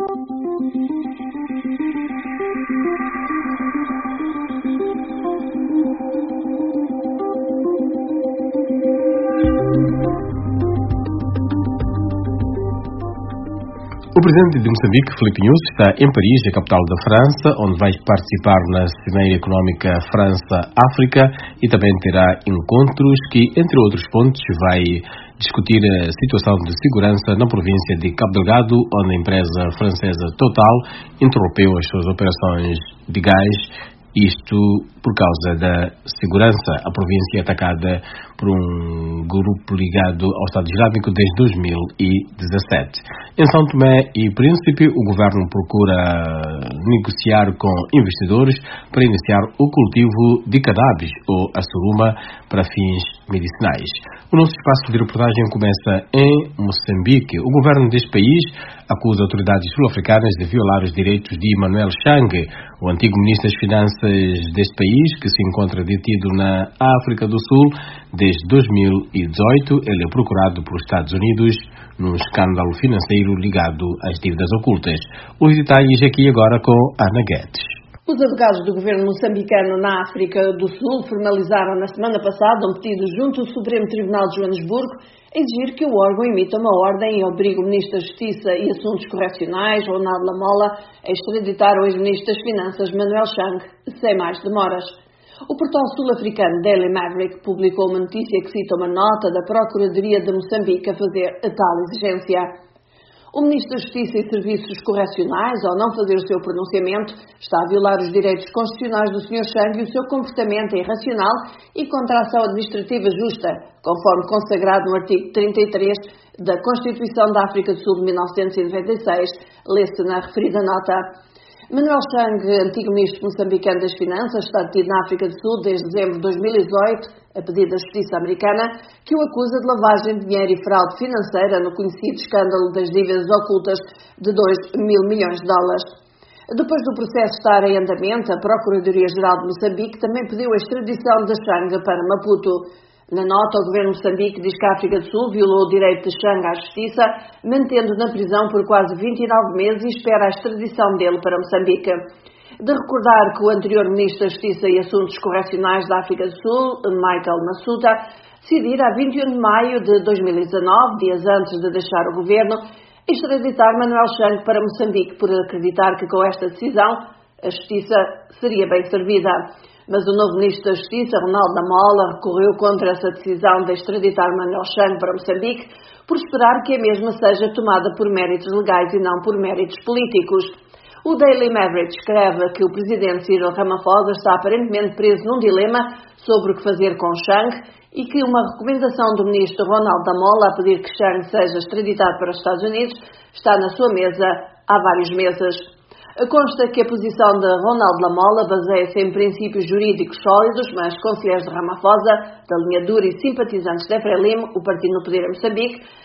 O presidente de Moçambique, Filipe Nyusi, está em Paris, a capital da França, onde vai participar na Cimeira Económica França-África e também terá encontros que, entre outros pontos, vai discutir a situação de segurança na província de Cabo Delgado, onde a empresa francesa Total interrompeu as suas operações de gás. Isto por causa da segurança. A província é atacada por um grupo ligado ao Estado Islâmico desde dois mil e dezassete. Em São Tomé e Príncipe, o governo procura negociar com investidores para iniciar o cultivo de cannabis ou a suruma para fins medicinais. O nosso espaço de reportagem começa em Moçambique. O governo deste país acusa autoridades sul-africanas de violar os direitos de Emmanuel Chang, o antigo ministro das Finanças deste país, que se encontra detido na África do Sul desde dois mil e dezoito. Ele é procurado pelos Estados Unidos num escândalo financeiro ligado às dívidas ocultas. Os detalhes aqui agora com Ana Guedes. Os advogados do governo moçambicano na África do Sul formalizaram na semana passada um pedido junto ao Supremo Tribunal de Joanesburgo a exigir que o órgão emita uma ordem e obrigue o Ministro da Justiça e Assuntos Correcionais, Ronaldo Lamola, a extraditar o ex-Ministro das Finanças, Manuel Chang, sem mais demoras. O portal sul-africano Daily Maverick publicou uma notícia que cita uma nota da Procuradoria de Moçambique a fazer a tal exigência. O Ministro da Justiça e Serviços Correcionais, ao não fazer o seu pronunciamento, está a violar os direitos constitucionais do senhor Chang e o seu comportamento é irracional e contra a ação administrativa justa, conforme consagrado no artigo trinta e três da Constituição da África do Sul de mil novecentos e noventa e seis, lê-se na referida nota. Manuel Chang, antigo ministro moçambicano das Finanças, está detido na África do Sul desde dezembro de dois mil e dezoito, a pedido da Justiça Americana, que o acusa de lavagem de dinheiro e fraude financeira no conhecido escândalo das dívidas ocultas de dois mil milhões de dólares. Depois do processo estar em andamento, a Procuradoria-Geral de Moçambique também pediu a extradição de Chang para Maputo. Na nota, o governo de Moçambique diz que a África do Sul violou o direito de Chang à justiça, mantendo na prisão por quase vinte e nove meses e espera a extradição dele para Moçambique. De recordar que o anterior Ministro da Justiça e Assuntos Correcionais da África do Sul, Michael Massuta, decidira a vinte e um de maio de dois mil e dezanove, dias antes de deixar o governo, extraditar Manuel Chang para Moçambique por acreditar que com esta decisão a justiça seria bem servida. Mas o novo Ministro da Justiça, Ronaldo Lamola, recorreu contra essa decisão de extraditar Manuel Chang para Moçambique por esperar que a mesma seja tomada por méritos legais e não por méritos políticos. O Daily Maverick escreve que o presidente Cyril Ramaphosa está aparentemente preso num dilema sobre o que fazer com Chang e que uma recomendação do ministro Ronaldo Lamola a pedir que Chang seja extraditado para os Estados Unidos está na sua mesa há vários meses. Consta que a posição de Ronaldo Lamola baseia-se em princípios jurídicos sólidos, mas conselheiros de Ramaphosa, da linha dura e simpatizantes de Frelimo, o partido no poder em Moçambique,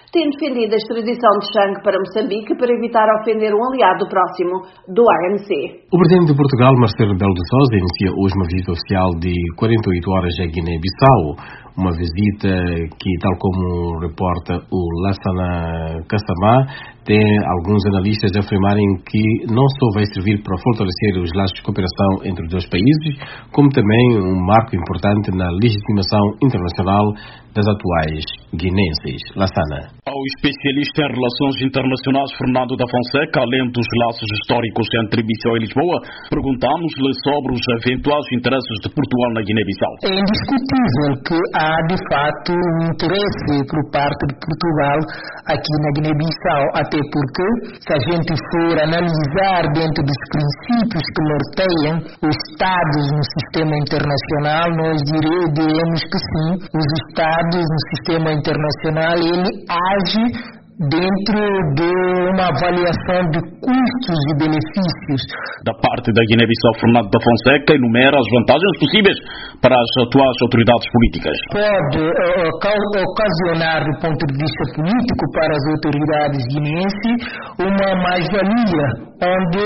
tem defendido a extradição de Chang para Moçambique para evitar ofender um aliado próximo do A N C. O presidente de Portugal, Marcelo Rebelo de Sousa, inicia hoje uma visita oficial de quarenta e oito horas à Guiné-Bissau. Uma visita que, tal como reporta o Lassana Kassamá, tem alguns analistas a afirmarem que não só vai servir para fortalecer os laços de cooperação entre os dois países, como também um marco importante na legitimação internacional das atuais guinenses. Lassana. Ao especialista em relações internacionais Fernando da Fonseca, além dos laços históricos entre Bissau e Lisboa, perguntamos-lhe sobre os eventuais interesses de Portugal na Guiné-Bissau. É indiscutível que há, de fato, um interesse por parte de Portugal aqui na Guiné-Bissau, até porque, se a gente for analisar dentro dos princípios que norteiam os Estados no sistema internacional, nós diremos que sim, os Estados no sistema internacional, ele age dentro de uma avaliação de custos e benefícios. Da parte da Guiné-Bissau, Fernando da Fonseca enumera as vantagens possíveis para as atuais autoridades políticas. Pode uh, ocasionar, do ponto de vista político, para as autoridades guineenses, uma mais-valia, onde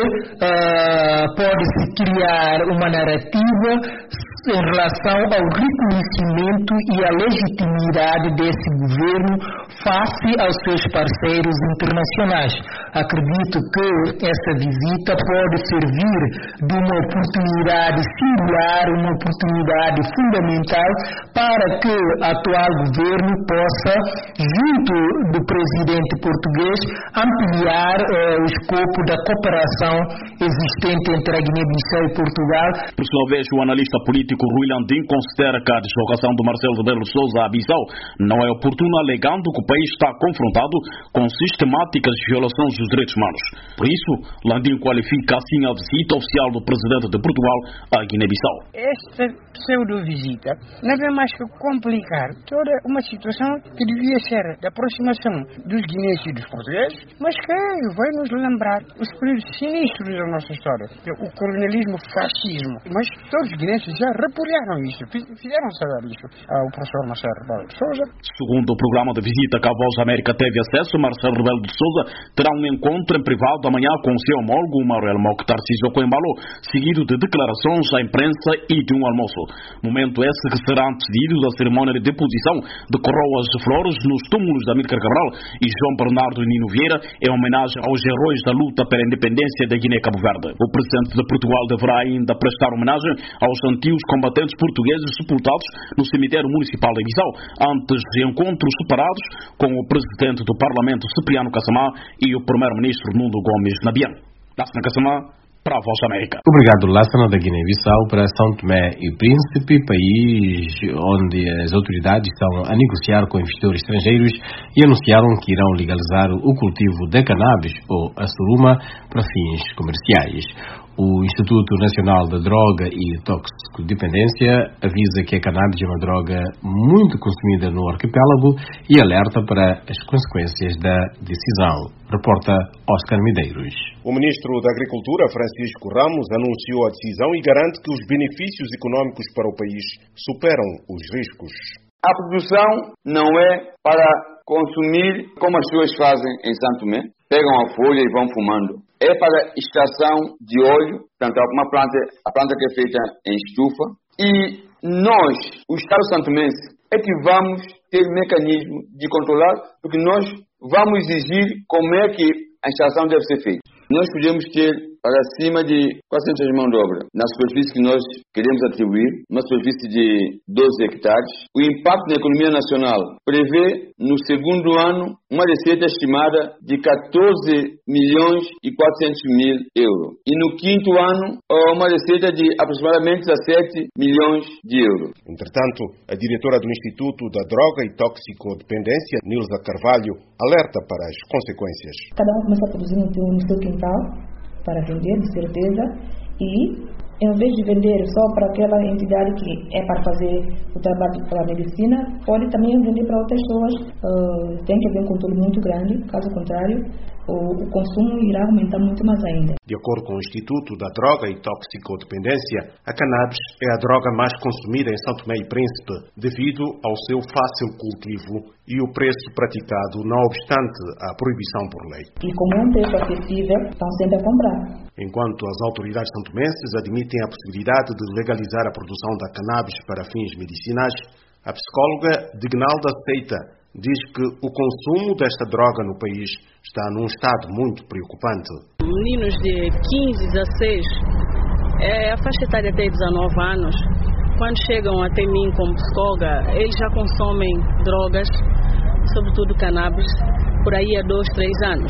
uh, pode-se criar uma narrativa em relação ao reconhecimento e à legitimidade desse governo face aos seus parceiros internacionais. Acredito que essa visita pode servir de uma oportunidade singular, uma oportunidade fundamental para que o atual governo possa, junto do presidente português, ampliar eh, o escopo da cooperação existente entre a Guiné-Bissau e Portugal. Por sua vez, o analista político Rui Landim considera que a deslocação do Marcelo Rebelo de Sousa à Bissau não é oportuna, alegando que o país está confrontado com sistemáticas violações dos direitos humanos. Por isso, Landim qualifica assim a visita oficial do presidente de Portugal à Guiné-Bissau. Esta pseudo-visita não é mais que complicar toda uma situação que devia ser de aproximação dos guineenses e dos portugueses, mas que vai nos lembrar os períodos sinistros da nossa história, o colonialismo, o fascismo. Mas todos os guineenses já repudiaram isso, fizeram saber isso ao professor Marcelo Rebelo de Sousa. Segundo o programa de visita que a Voz da América teve acesso, Marcelo Rebelo de Sousa terá um encontro em privado amanhã com o seu homólogo, Manuel Mokhtar Sissoko Embalo, seguido de declarações à imprensa e de um almoço. Momento esse que será antecedido da cerimónia de deposição de coroas de flores nos túmulos de Amílcar Cabral e João Bernardo Nino Vieira, em homenagem aos heróis da luta pela independência da Guiné-Cabo Verde. O presidente de Portugal deverá ainda prestar homenagem aos antigos combatentes portugueses sepultados no cemitério municipal de Bissau, antes de encontros separados com o presidente do Parlamento, Cipriano Kassamá, e o primeiro-ministro Nuno Gomes Nabian. Lassana Kassamá, para a Voz da América. Obrigado, Lassana, da Guiné-Bissau, para São Tomé e Príncipe, país onde as autoridades estão a negociar com investidores estrangeiros e anunciaram que irão legalizar o cultivo de cannabis, ou a suruma, para fins comerciais. O Instituto Nacional da Droga e Toxicodependência avisa que a cannabis é uma droga muito consumida no arquipélago e alerta para as consequências da decisão. Reporta Oscar Medeiros. O ministro da Agricultura, Francisco Ramos, anunciou a decisão e garante que os benefícios econômicos para o país superam os riscos. A produção não é para consumir como as pessoas fazem em Santo Tomé. Pegam a folha e vão fumando. É para extração de óleo, portanto, uma planta, a planta que é feita em estufa. E nós, o Estado santomense, é que vamos ter mecanismo de controlar, porque nós vamos exigir como é que a extração deve ser feita. Nós podemos ter para cima de quatrocentas mãos de obra na superfície que nós queremos atribuir, uma superfície de doze hectares. O impacto na economia nacional prevê, no segundo ano, uma receita estimada de catorze milhões e quatrocentos mil euros. E no quinto ano, uma receita de aproximadamente dezessete milhões de euros. Entretanto, a diretora do Instituto da Droga e Toxicodependência, Nilza Carvalho, alerta para as consequências. Cada um começa a produzir no seu quintal para vender, de certeza, e Em vez de vender só para aquela entidade que é para fazer o trabalho para a medicina, pode também vender para outras pessoas. Uh, tem que haver um controle muito grande, caso contrário, o, o consumo irá aumentar muito mais ainda. De acordo com o Instituto da Droga e Toxicodependência, a cannabis é a droga mais consumida em São Tomé e Príncipe, devido ao seu fácil cultivo e o preço praticado, não obstante a proibição por lei. E como é um preço acessível, estão sempre a comprar. Enquanto as autoridades santomenses admitem a possibilidade de legalizar a produção da cannabis para fins medicinais, a psicóloga Dignalda Seita diz que o consumo desta droga no país está num estado muito preocupante. Meninos de quinze, dezesseis, é a faixa etária até dezenove anos, quando chegam até mim como psicóloga, eles já consomem drogas, sobretudo cannabis, por aí há dois, três anos.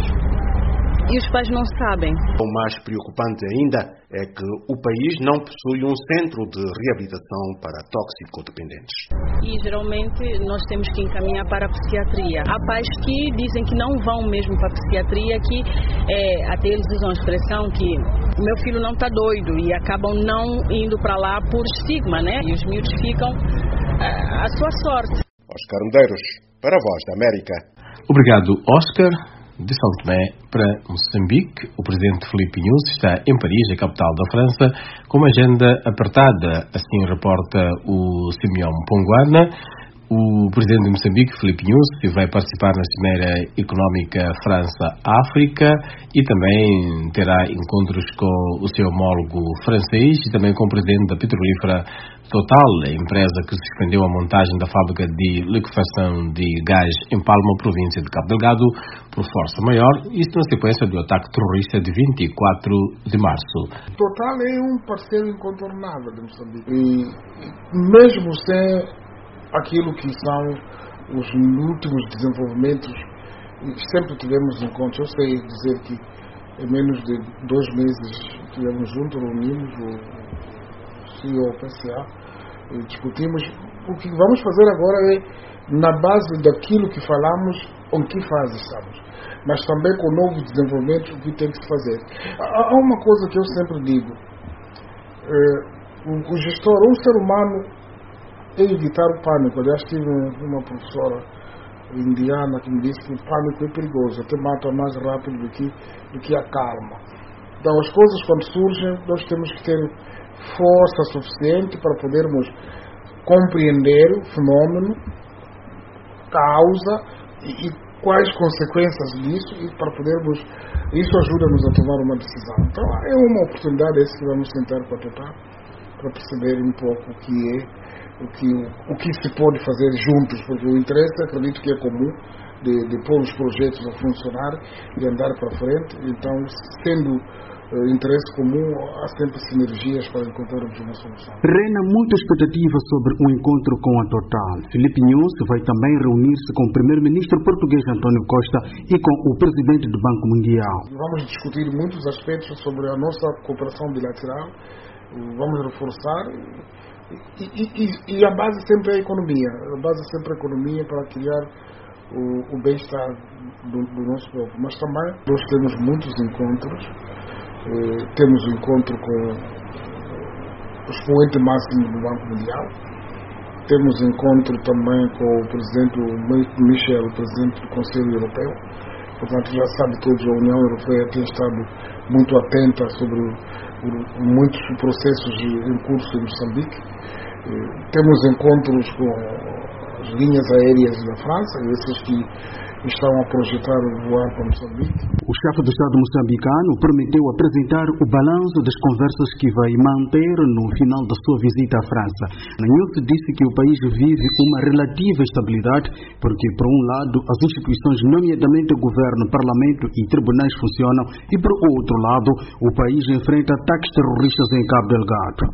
E os pais não sabem. O mais preocupante ainda é que o país não possui um centro de reabilitação para toxicodependentes. E geralmente nós temos que encaminhar para a psiquiatria. Há pais que dizem que não vão mesmo para a psiquiatria, que é, até eles usam a expressão que o meu filho não está doido e acabam não indo para lá por estigma, né? E os miúdos ficam à sua sorte. Oscar Medeiros, para a Voz da América. Obrigado, Oscar. De São Tomé para Moçambique, o presidente Filipe Nunes está em Paris, a capital da França, com uma agenda apertada, assim reporta o Simeão Ponguana. O presidente de Moçambique, Filipe Nunes, vai participar na Cimeira Económica França-África e também terá encontros com o seu homólogo francês e também com o presidente da petrolífera Total, a empresa que suspendeu a montagem da fábrica de liquefação de gás em Palma, província de Cabo Delgado, por força maior, isso na sequência do ataque terrorista de vinte e quatro de março. Total é um parceiro incontornável de Moçambique. E mesmo sem aquilo que são os últimos desenvolvimentos, sempre tivemos encontros. Eu sei dizer que em menos de dois meses estivemos juntos, reunimos o C E O do P C A e discutimos. O que vamos fazer agora é, na base daquilo que falamos, em que fase estamos, mas também com novos desenvolvimentos, o que tem que se fazer. Há uma coisa que eu sempre digo, é, o, o gestor, um ser humano, é evitar o pânico. Aliás, tive uma professora indiana que me disse que o pânico é perigoso, até mata mais rápido do que, do que a calma. Então, as coisas quando surgem, nós temos que ter força suficiente para podermos compreender o fenômeno, causa e, e quais consequências disso, e para podermos, isso ajuda-nos a tomar uma decisão. Então é uma oportunidade essa que vamos tentar para tentar, para perceber um pouco o que é, o que, o que se pode fazer juntos, porque o interesse, acredito que é comum, de, de pôr os projetos a funcionar e andar para frente. Então, sendo interesse comum, há sempre sinergias para encontrarmos uma solução. Reina muita expectativa sobre o encontro com a Total. Filipe Nunes vai também reunir-se com o primeiro-ministro português António Costa e com o presidente do Banco Mundial. Vamos discutir muitos aspectos sobre a nossa cooperação bilateral, vamos reforçar e, e, e, e a base sempre é a economia, a base sempre é a economia para criar o, o bem-estar do, do nosso povo. Mas também nós temos muitos encontros. Uh, temos um encontro com o expoente máximo do Banco Mundial, temos encontro também com o presidente Michel, o presidente do Conselho Europeu. Portanto, já sabe todos, a União Europeia tem estado muito atenta sobre o, o, muitos processos em curso em Moçambique. Uh, temos encontros com as linhas aéreas da França, esses que estão a projetar voar para Moçambique. O chefe do Estado moçambicano prometeu apresentar o balanço das conversas que vai manter no final da sua visita à França. Nunes disse que o país vive uma relativa estabilidade porque, por um lado, as instituições, nomeadamente o governo, parlamento e tribunais funcionam e, por outro lado, o país enfrenta ataques terroristas em Cabo Delgado.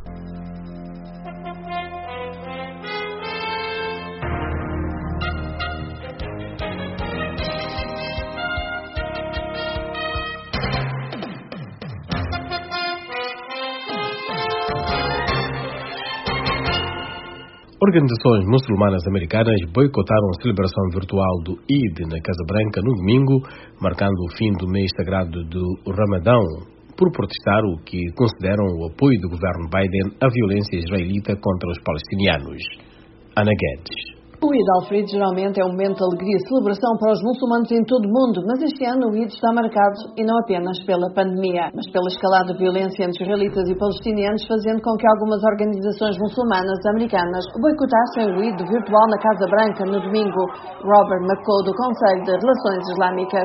Organizações muçulmanas americanas boicotaram a celebração virtual do Eid na Casa Branca no domingo, marcando o fim do mês sagrado do Ramadão, por protestar o que consideram o apoio do governo Biden à violência israelita contra os palestinianos. Ana Guedes. O Eid al-Fitr geralmente é um momento de alegria e celebração para os muçulmanos em todo o mundo, mas este ano o Eid está marcado e não apenas pela pandemia, mas pela escalada de violência entre israelitas e palestinianos, fazendo com que algumas organizações muçulmanas americanas boicotassem o Eid virtual na Casa Branca no domingo. Robert McCall, do Conselho de Relações Islâmicas.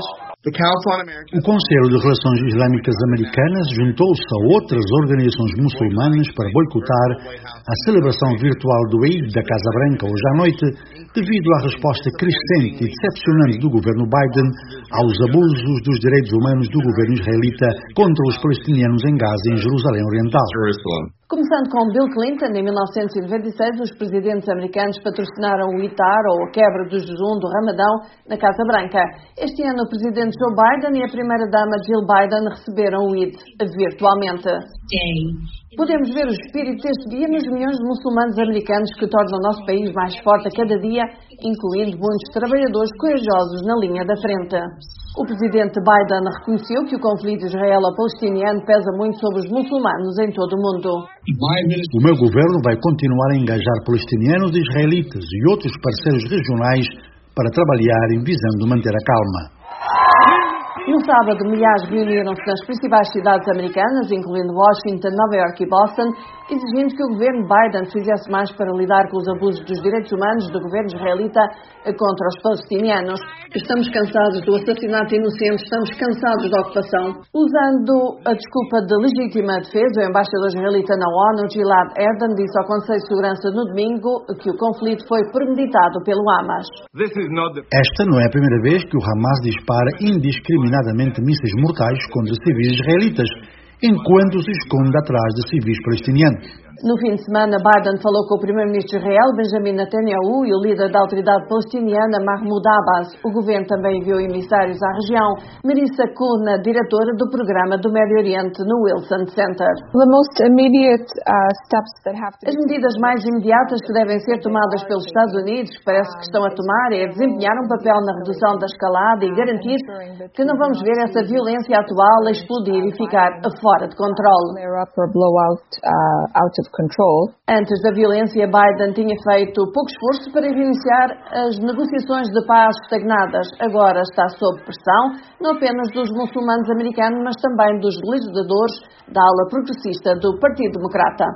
O Conselho de Relações Islâmicas Americanas juntou-se a outras organizações muçulmanas para boicotar a celebração virtual do Eid da Casa Branca hoje à noite, devido à resposta crescente e decepcionante do governo Biden aos abusos dos direitos humanos do governo israelita contra os palestinianos em Gaza e em Jerusalém Oriental. Começando com Bill Clinton, em mil novecentos e noventa e seis, os presidentes americanos patrocinaram o Iftar, ou a quebra do jejum do Ramadão, na Casa Branca. Este ano, o presidente Joe Biden e a primeira-dama Jill Biden receberam o Eid virtualmente. Podemos ver o espírito deste dia nos milhões de muçulmanos americanos que tornam o nosso país mais forte a cada dia, incluindo muitos trabalhadores corajosos na linha da frente. O presidente Biden reconheceu que o conflito israelo-palestiniano pesa muito sobre os muçulmanos em todo o mundo. O meu governo vai continuar a engajar palestinianos, israelitas e outros parceiros regionais para trabalhar em visão de manter a calma. No sábado, milhares reuniram-se nas principais cidades americanas, incluindo Washington, Nova York e Boston, exigindo que o governo Biden fizesse mais para lidar com os abusos dos direitos humanos do governo israelita contra os palestinianos. Estamos cansados do assassinato inocente, estamos cansados da ocupação. Usando a desculpa de legítima defesa, o embaixador israelita na ONU, Gilad Erdan, disse ao Conselho de Segurança no domingo que o conflito foi premeditado pelo Hamas. Esta não é a primeira vez que o Hamas dispara indiscriminadamente mísseis mortais contra civis israelitas, enquanto se esconde atrás de civis palestinianos. No fim de semana, Biden falou com o primeiro-ministro de Israel, Benjamin Netanyahu, e o líder da autoridade palestiniana, Mahmoud Abbas. O governo também enviou emissários à região. Marissa Kuna, diretora do programa do Médio Oriente no Wilson Center. As medidas mais imediatas que devem ser tomadas pelos Estados Unidos, que parece que estão a tomar, é desempenhar um papel na redução da escalada e garantir que não vamos ver essa violência atual a explodir e ficar fora de controle. Control. Antes da violência, Biden tinha feito pouco esforço para reiniciar as negociações de paz estagnadas. Agora está sob pressão, não apenas dos muçulmanos americanos, mas também dos legisladores da ala progressista do Partido Democrata.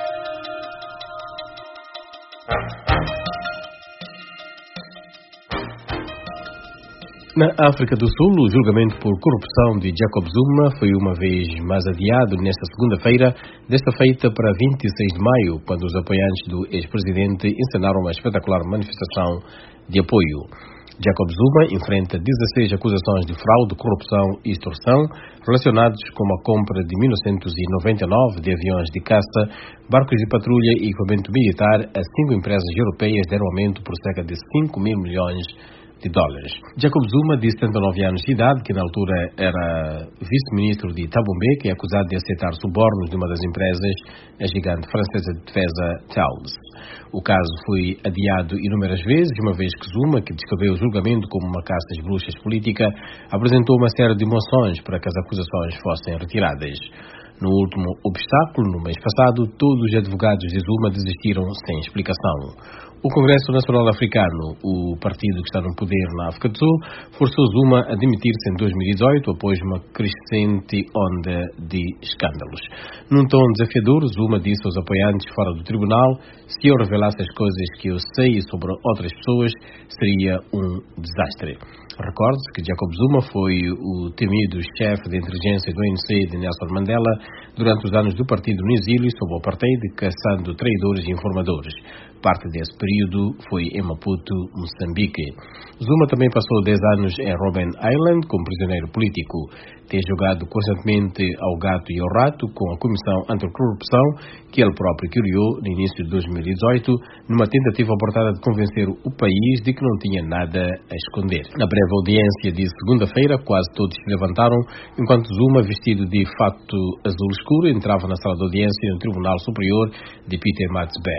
Na África do Sul, o julgamento por corrupção de Jacob Zuma foi uma vez mais adiado nesta segunda-feira, desta feita para vinte e seis de maio, quando os apoiantes do ex-presidente encenaram uma espetacular manifestação de apoio. Jacob Zuma enfrenta dezesseis acusações de fraude, corrupção e extorsão relacionados com a compra de mil novecentos e noventa e nove de aviões de caça, barcos de patrulha e equipamento militar a cinco empresas europeias deram aumento por cerca de cinco mil milhões de dólares. Jacob Zuma, de setenta e nove anos de idade, que na altura era vice-ministro de Thabo Mbeki, é acusado de aceitar subornos de uma das empresas, a gigante francesa de defesa Thales. O caso foi adiado inúmeras vezes, uma vez que Zuma, que descreveu o julgamento como uma caça às bruxas política, apresentou uma série de moções para que as acusações fossem retiradas. No último obstáculo, no mês passado, todos os advogados de Zuma desistiram sem explicação. O Congresso Nacional Africano, o partido que está no poder na África do Sul, forçou Zuma a demitir-se em dois mil e dezoito após uma crescente onda de escândalos. Num tom desafiador, Zuma disse aos apoiantes fora do tribunal: se eu revelasse as coisas que eu sei sobre outras pessoas, seria um desastre. Recorde-se que Jacob Zuma foi o temido chefe de inteligência do A N C de Nelson Mandela durante os anos do partido no exílio sob o apartheid, caçando traidores e informadores. Parte desse período foi em Maputo, Moçambique. Zuma também passou dez anos em Robben Island como prisioneiro político. Tem jogado constantemente ao gato e ao rato com a Comissão Anticorrupção que ele próprio criou no início de dois mil e dezoito, numa tentativa abortada de convencer o país de que não tinha nada a esconder. Na breve audiência de segunda-feira, quase todos se levantaram, enquanto Zuma, vestido de fato azul escuro, entrava na sala de audiência no Tribunal Superior de Pietermaritzburg.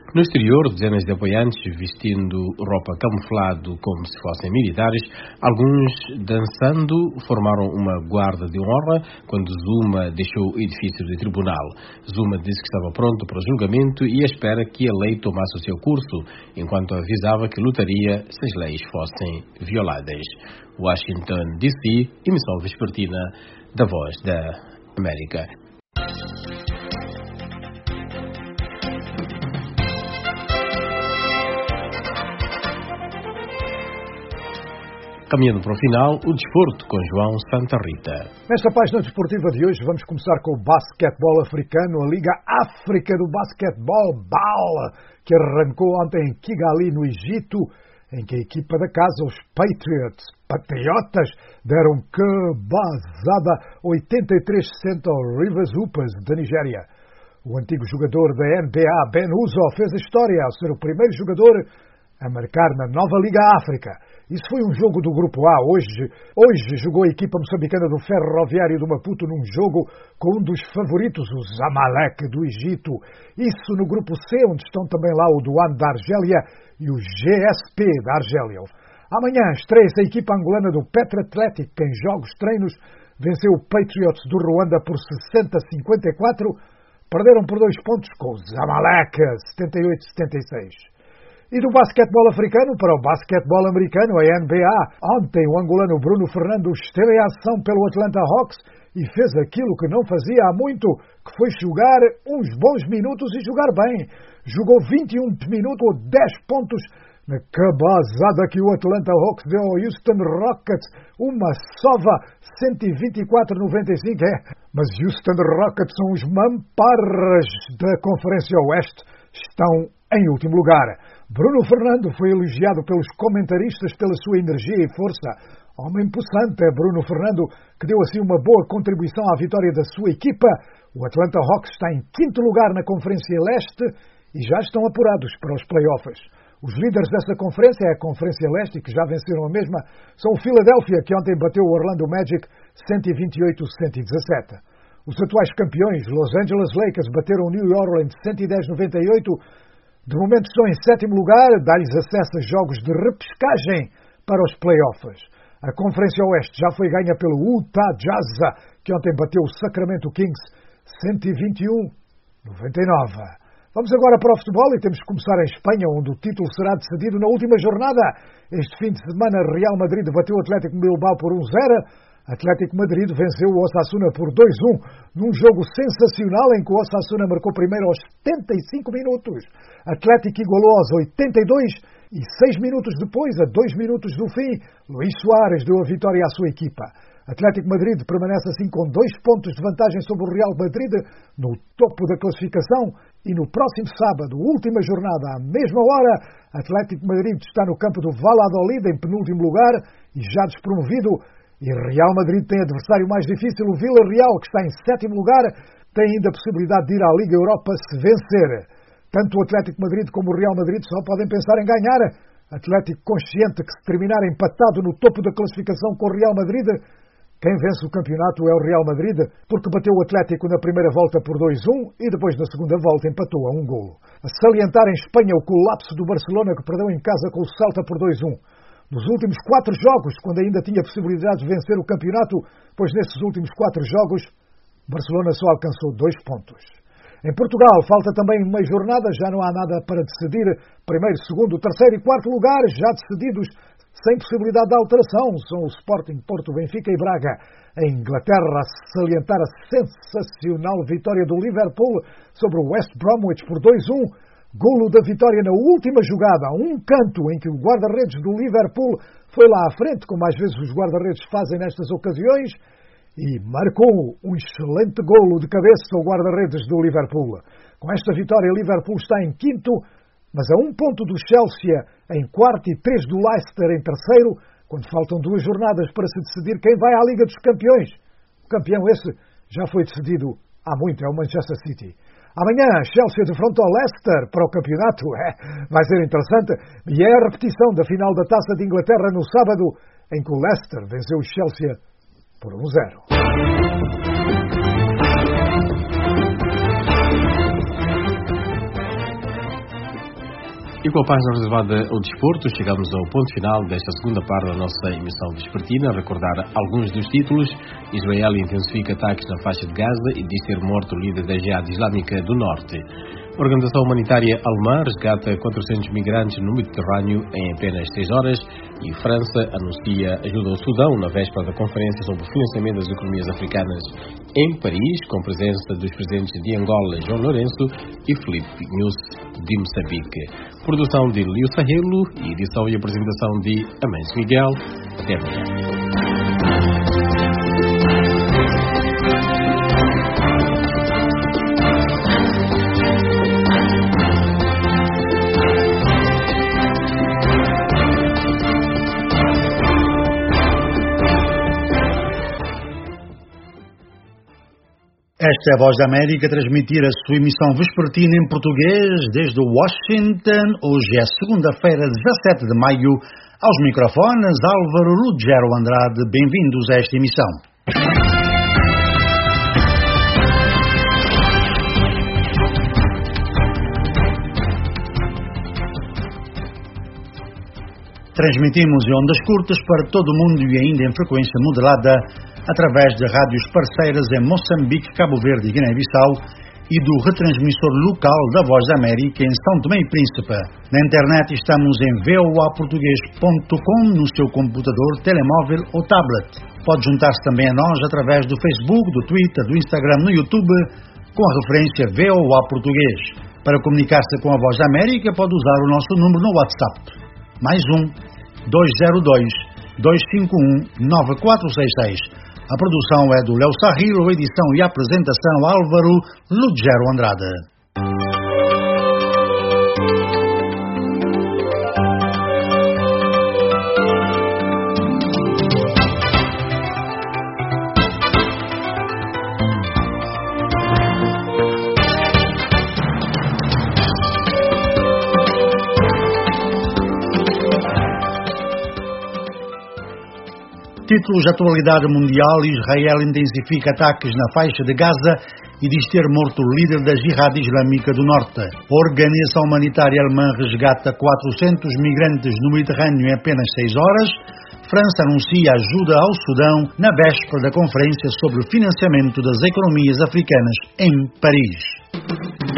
No exterior, dezenas de apoiantes vestindo roupa camuflado como se fossem militares, alguns dançando, formaram uma guarda de honra quando Zuma deixou o edifício do tribunal. Zuma disse que estava pronto para o julgamento e espera que a lei tomasse o seu curso, enquanto avisava que lutaria se as leis fossem violadas. Washington, D C, emissão vespertina da Voz da América. Caminhando para o final, o desporto com João Santa Rita. Nesta página desportiva de hoje vamos começar com o basquetebol africano, a Liga África do Basquetebol B A L, que arrancou ontem em Kigali, no Egito, em que a equipa da casa, os Patriots, Patriotas, deram cabazada oitenta e três a sessenta ao Rivers Hoopers da Nigéria. O antigo jogador da N B A, Ben Uzo, fez a história ao ser o primeiro jogador a marcar na nova Liga África. Isso foi um jogo do Grupo A. Hoje, hoje jogou a equipa moçambicana do Ferroviário do Maputo num jogo com um dos favoritos, o Zamalek do Egito. Isso no Grupo C, onde estão também lá o Douane da Argélia e o G S P da Argélia. Amanhã estreia-se a equipa angolana do Petra Athletic, que em jogos treinos venceu o Patriots do Ruanda por sessenta a cinquenta e quatro. Perderam por dois pontos com o Zamalek, setenta e oito a setenta e seis. E do basquetebol africano para o basquetebol americano, a N B A. Ontem o angolano Bruno Fernando esteve em ação pelo Atlanta Hawks e fez aquilo que não fazia há muito, que foi jogar uns bons minutos e jogar bem. Jogou vinte e um minutos ou dez pontos na cabazada que o Atlanta Hawks deu ao Houston Rockets. Uma sova cento e vinte e quatro a noventa e cinco. É, mas Houston Rockets são os mamparras da Conferência Oeste. Estão em último lugar. Bruno Fernando foi elogiado pelos comentaristas pela sua energia e força. Homem possante é Bruno Fernando, que deu assim uma boa contribuição à vitória da sua equipa. O Atlanta Hawks está em quinto lugar na Conferência Leste e já estão apurados para os playoffs. Os líderes dessa conferência é a Conferência Leste, que já venceram a mesma, são o Philadelphia, que ontem bateu o Orlando Magic cento e vinte e oito a cento e dezassete. Os atuais campeões, Los Angeles Lakers, bateram o New Orleans cento e dez a noventa e oito. De momento estão em sétimo lugar, dá-lhes acesso a jogos de repescagem para os playoffs. A Conferência Oeste já foi ganha pelo Utah Jazz, que ontem bateu o Sacramento Kings cento e vinte e um a noventa e nove. Vamos agora para o futebol e temos que começar em Espanha, onde o título será decidido na última jornada. Este fim de semana, Real Madrid bateu o Atlético Bilbao por um zero. Atlético Madrid venceu o Osasuna por dois a um, num jogo sensacional em que o Osasuna marcou primeiro aos setenta e cinco minutos. Atlético igualou aos oitenta e dois e seis minutos depois, a dois minutos do fim, Luís Soares deu a vitória à sua equipa. Atlético Madrid permanece assim com dois pontos de vantagem sobre o Real Madrid no topo da classificação e no próximo sábado, última jornada, à mesma hora, Atlético Madrid está no campo do Valladolid em penúltimo lugar e já despromovido. E Real Madrid tem adversário mais difícil, o Villarreal, que está em sétimo lugar, tem ainda a possibilidade de ir à Liga Europa se vencer. Tanto o Atlético Madrid como o Real Madrid só podem pensar em ganhar. Atlético consciente que se terminar empatado no topo da classificação com o Real Madrid, quem vence o campeonato é o Real Madrid, porque bateu o Atlético na primeira volta por dois a um e depois na segunda volta empatou a um golo. A salientar em Espanha o colapso do Barcelona, que perdeu em casa com o Celta por dois a um. Nos últimos quatro jogos, quando ainda tinha possibilidade de vencer o campeonato, pois nesses últimos quatro jogos, Barcelona só alcançou dois pontos. Em Portugal, falta também uma jornada, já não há nada para decidir. Primeiro, segundo, terceiro e quarto lugar, já decididos, sem possibilidade de alteração, são o Sporting, Porto, Benfica e Braga. Em Inglaterra, salientar a sensacional vitória do Liverpool sobre o West Bromwich por dois a um. Golo da vitória na última jogada, a um canto em que o guarda-redes do Liverpool foi lá à frente, como às vezes os guarda-redes fazem nestas ocasiões, e marcou um excelente golo de cabeça ao guarda-redes do Liverpool. Com esta vitória, o Liverpool está em quinto, mas a um ponto do Chelsea em quarto e três do Leicester em terceiro, quando faltam duas jornadas para se decidir quem vai à Liga dos Campeões. O campeão esse já foi decidido há muito, é o Manchester City. Amanhã, Chelsea defronta o Leicester para o campeonato. É, vai ser interessante. E é a repetição da final da Taça de Inglaterra no sábado, em que o Leicester venceu o Chelsea por um zero. E com a página reservada ao desporto, chegamos ao ponto final desta segunda parte da nossa emissão vespertina. Recordar alguns dos títulos: Israel intensifica ataques na faixa de Gaza e diz ter morto o líder da Jihad Islâmica do Norte. A Organização Humanitária Alemã resgata quatrocentos migrantes no Mediterrâneo em apenas seis horas e França anuncia ajuda ao Sudão na véspera da Conferência sobre o Financiamento das Economias Africanas em Paris, com presença dos presidentes de Angola, João Lourenço, e Filipe News de Moçambique. Produção de Lio Sahelo e edição e apresentação de Amâncio Miguel. Até amanhã. Esta é a Voz da América a transmitir a sua emissão vespertina em português desde Washington. Hoje é segunda-feira, dezassete de maio. Aos microfones, Álvaro Ruggiero Andrade. Bem-vindos a esta emissão. Transmitimos em ondas curtas para todo o mundo e ainda em frequência modulada através de rádios parceiras em Moçambique, Cabo Verde e Guiné-Bissau e do retransmissor local da Voz da América em São Tomé e Príncipe. Na internet estamos em v o a português ponto com no seu computador, telemóvel ou tablet. Pode juntar-se também a nós através do Facebook, do Twitter, do Instagram, no YouTube, com a referência V O A Português. Para comunicar-se com a Voz da América, pode usar o nosso número no WhatsApp. Mais um, dois zero dois, dois cinco um, nove quatro seis seis. A produção é do Léo Sarrilo, edição e apresentação Álvaro Ruggiero Andrade. Títulos de atualidade mundial: Israel intensifica ataques na faixa de Gaza e diz ter morto o líder da Jihad Islâmica do Norte. A Organização Humanitária Alemã resgata quatrocentos migrantes no Mediterrâneo em apenas seis horas. França anuncia ajuda ao Sudão na véspera da Conferência sobre o Financiamento das Economias Africanas em Paris.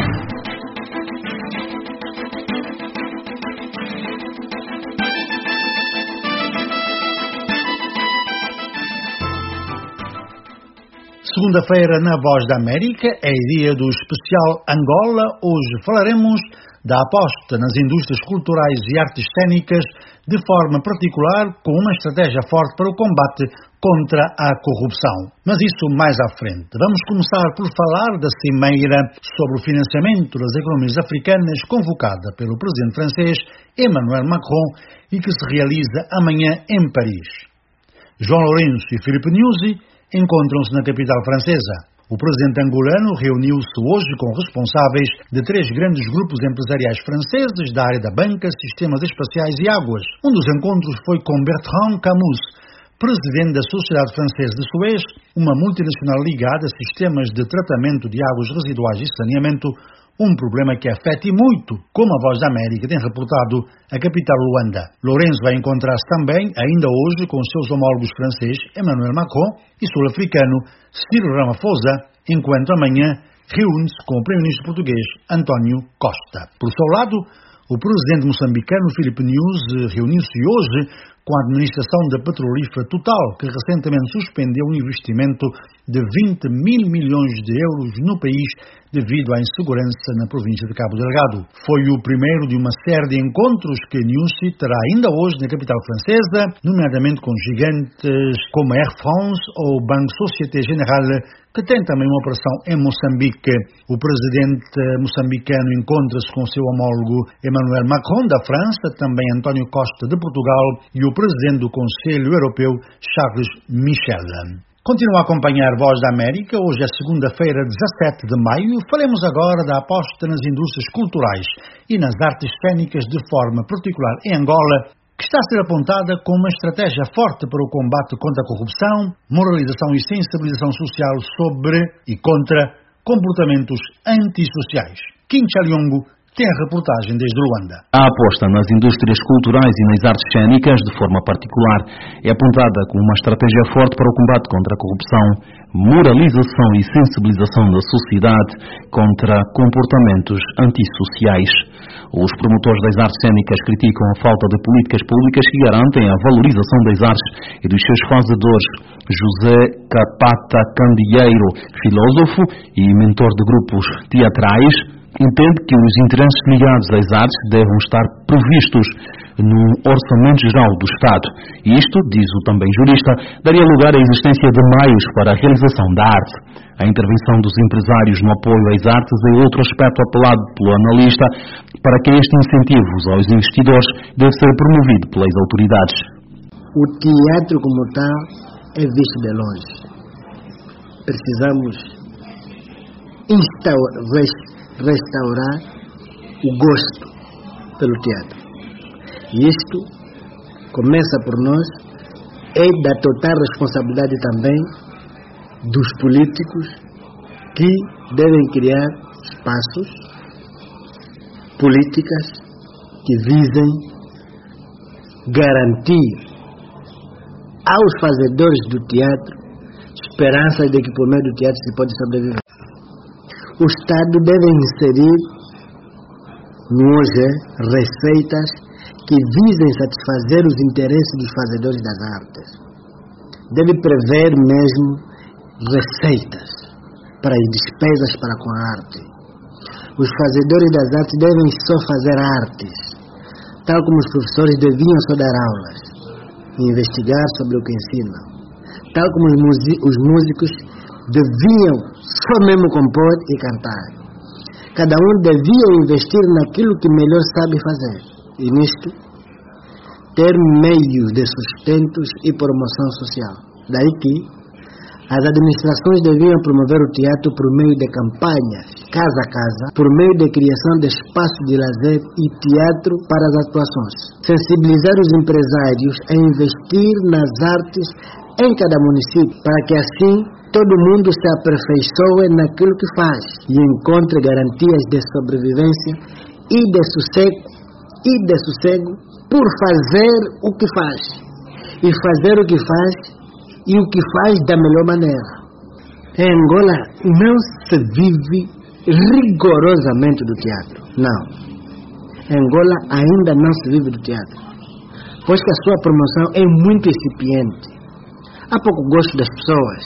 Segunda-feira na Voz da América é dia do especial Angola. Hoje falaremos da aposta nas indústrias culturais e artes cênicas, de forma particular com uma estratégia forte para o combate contra a corrupção. Mas isso mais à frente. Vamos começar por falar da cimeira sobre o financiamento das economias africanas convocada pelo presidente francês Emmanuel Macron e que se realiza amanhã em Paris. João Lourenço e Filipe News encontram-se na capital francesa. O presidente angolano reuniu-se hoje com responsáveis de três grandes grupos empresariais franceses da área da banca, sistemas espaciais e águas. Um dos encontros foi com Bertrand Camus, presidente da Sociedade Francesa de Suez, uma multinacional ligada a sistemas de tratamento de águas residuais e saneamento, um problema que afeta e muito, como a Voz da América tem reportado, a capital Luanda. Lourenço vai encontrar-se também, ainda hoje, com seus homólogos franceses Emmanuel Macron e sul-africano Cyril Ramaphosa, enquanto amanhã reúne-se com o primeiro-ministro português António Costa. Por seu lado, o presidente moçambicano Filipe News reuniu-se hoje com a administração da petrolífera Total, que recentemente suspendeu um investimento de vinte mil milhões de euros no país devido à insegurança na província de Cabo Delgado. Foi o primeiro de uma série de encontros que Nussi terá ainda hoje na capital francesa, nomeadamente com gigantes como Air France ou Banco Société Générale, que tem também uma operação em Moçambique. O presidente moçambicano encontra-se com seu homólogo Emmanuel Macron, da França, também António Costa, de Portugal, e o presidente do Conselho Europeu, Charles Michel. Continua a acompanhar Voz da América. Hoje é segunda-feira, dezassete de maio. Falemos agora da aposta nas indústrias culturais e nas artes cênicas, de forma particular em Angola, que está a ser apontada como uma estratégia forte para o combate contra a corrupção, moralização e sensibilização social sobre e contra comportamentos antissociais. Kim Chaliongo Tem a reportagem desde Luanda. A aposta nas indústrias culturais e nas artes cênicas, de forma particular, é apontada como uma estratégia forte para o combate contra a corrupção, moralização e sensibilização da sociedade contra comportamentos antissociais. Os promotores das artes cênicas criticam a falta de políticas públicas que garantem a valorização das artes e dos seus fazedores. José Capata Candeeiro, filósofo e mentor de grupos teatrais, entende que os interesses ligados às artes devem estar previstos no Orçamento Geral do Estado. E isto, diz o também jurista, daria lugar à existência de meios para a realização da arte. A intervenção dos empresários no apoio às artes é outro aspecto apelado pelo analista para que este incentivo aos investidores deve ser promovido pelas autoridades. O teatro como tal é visto de longe. Precisamos instaurar, restaurar o gosto pelo teatro. E isto começa por nós, é da total responsabilidade também dos políticos que devem criar espaços, políticas que visem garantir aos fazedores do teatro esperanças de que por meio do teatro se pode sobreviver. O Estado deve inserir no hoje receitas que visem satisfazer os interesses dos fazedores das artes. Deve prever mesmo receitas para as despesas para com a arte. Os fazedores das artes devem só fazer artes, tal como os professores deviam só dar aulas e investigar sobre o que ensinam, tal como os músicos deviam só mesmo compor e cantar. Cada um devia investir naquilo que melhor sabe fazer, e nisto ter meios de sustentos e promoção social. Daí que as administrações deviam promover o teatro por meio de campanhas, casa a casa, por meio de criação de espaços de lazer e teatro para as atuações. Sensibilizar os empresários a investir nas artes em cada município, para que assim todo mundo se aperfeiçoe naquilo que faz e encontre garantias de sobrevivência e de sossego, e de sossego por fazer o que faz. E fazer o que faz e o que faz da melhor maneira. Em Angola não se vive rigorosamente do teatro. Não. Em Angola ainda não se vive do teatro, pois que a sua promoção é muito incipiente. Há pouco gosto das pessoas.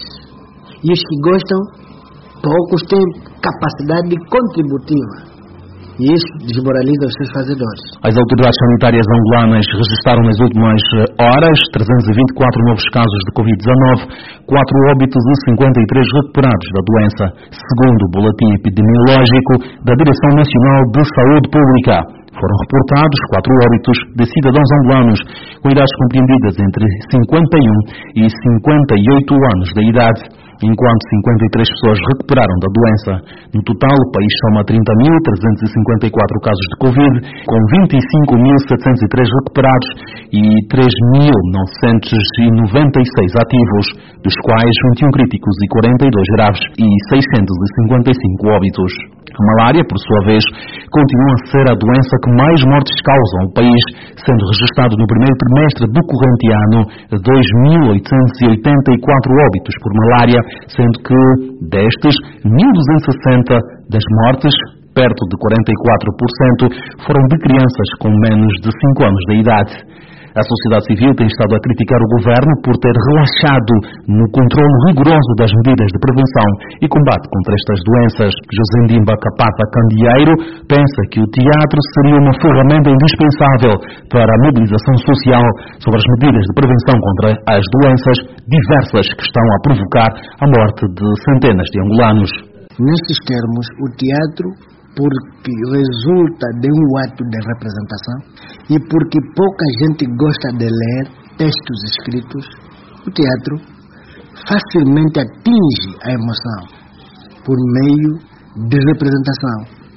E os que gostam, poucos têm capacidade contributiva. E isso desmoraliza os seus fazedores. As autoridades sanitárias angolanas registraram nas últimas horas trezentos e vinte e quatro novos casos de covid dezenove, quatro óbitos e cinquenta e três recuperados da doença, segundo o boletim epidemiológico da Direção Nacional de Saúde Pública. Foram reportados quatro óbitos de cidadãos angolanos com idades compreendidas entre cinquenta e um e cinquenta e oito anos de idade, enquanto cinquenta e três pessoas recuperaram da doença. No total, o país soma trinta mil trezentos e cinquenta e quatro casos de Covid, com vinte e cinco mil setecentos e três recuperados e três mil novecentos e noventa e seis ativos, dos quais vinte e um críticos e quarenta e dois graves e seiscentos e cinquenta e cinco óbitos. A malária, por sua vez, continua a ser a doença que mais mortes causa ao país, sendo registrado no primeiro trimestre do corrente ano dois mil oitocentos e oitenta e quatro óbitos por malária, sendo que destes, mil duzentos e sessenta das mortes, perto de quarenta e quatro por cento, foram de crianças com menos de cinco anos de idade. A sociedade civil tem estado a criticar o governo por ter relaxado no controle rigoroso das medidas de prevenção e combate contra estas doenças. José Ndimba Capata Candeeiro pensa que o teatro seria uma ferramenta indispensável para a mobilização social sobre as medidas de prevenção contra as doenças diversas que estão a provocar a morte de centenas de angolanos. Nestes termos, o teatro, porque resulta de um ato de representação e porque pouca gente gosta de ler textos escritos, o teatro facilmente atinge a emoção por meio de representação.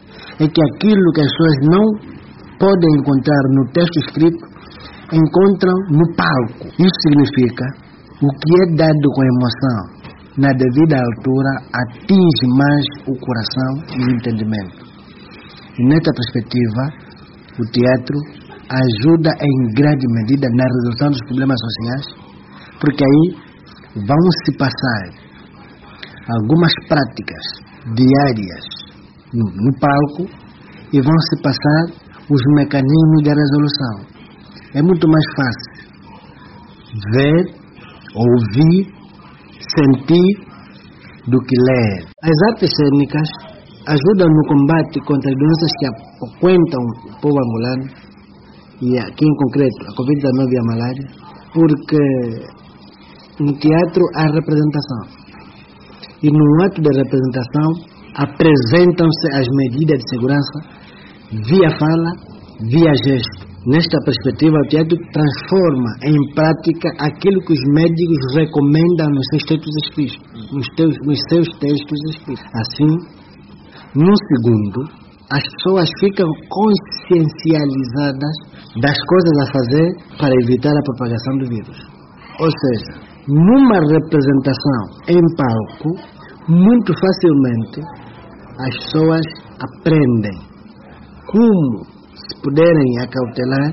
É que aquilo que as pessoas não podem encontrar no texto escrito, encontram no palco. Isso significa o que é dado com emoção, na devida altura, atinge mais o coração e o entendimento. E nesta perspectiva, o teatro ajuda em grande medida na resolução dos problemas sociais, porque aí vão se passar algumas práticas diárias no, no palco e vão se passar os mecanismos de resolução. É muito mais fácil ver, ouvir, sentir do que ler. As artes cênicas ajudam no combate contra as doenças que acoentam o povo angolano, e aqui em concreto a covid dezenove e a malária, porque no teatro há representação. E no ato de representação apresentam-se as medidas de segurança via fala, via gesto. Nesta perspectiva, o teatro transforma em prática aquilo que os médicos recomendam nos seus textos escritos. Nos, teus, nos seus textos escritos. Assim, num segundo, as pessoas ficam consciencializadas das coisas a fazer para evitar a propagação do vírus. Ou seja, numa representação em palco, muito facilmente as pessoas aprendem como se puderem acautelar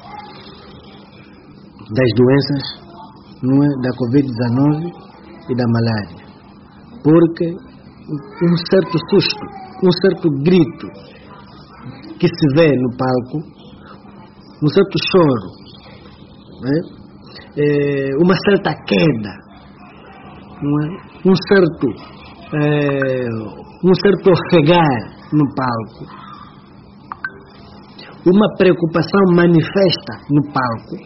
das doenças, não é, da covid dezenove e da malária. Porque um certo susto, um certo grito que se vê no palco, um certo choro, né? É, uma certa queda, não é? um certo é, um certo ofegar no palco, uma preocupação manifesta no palco,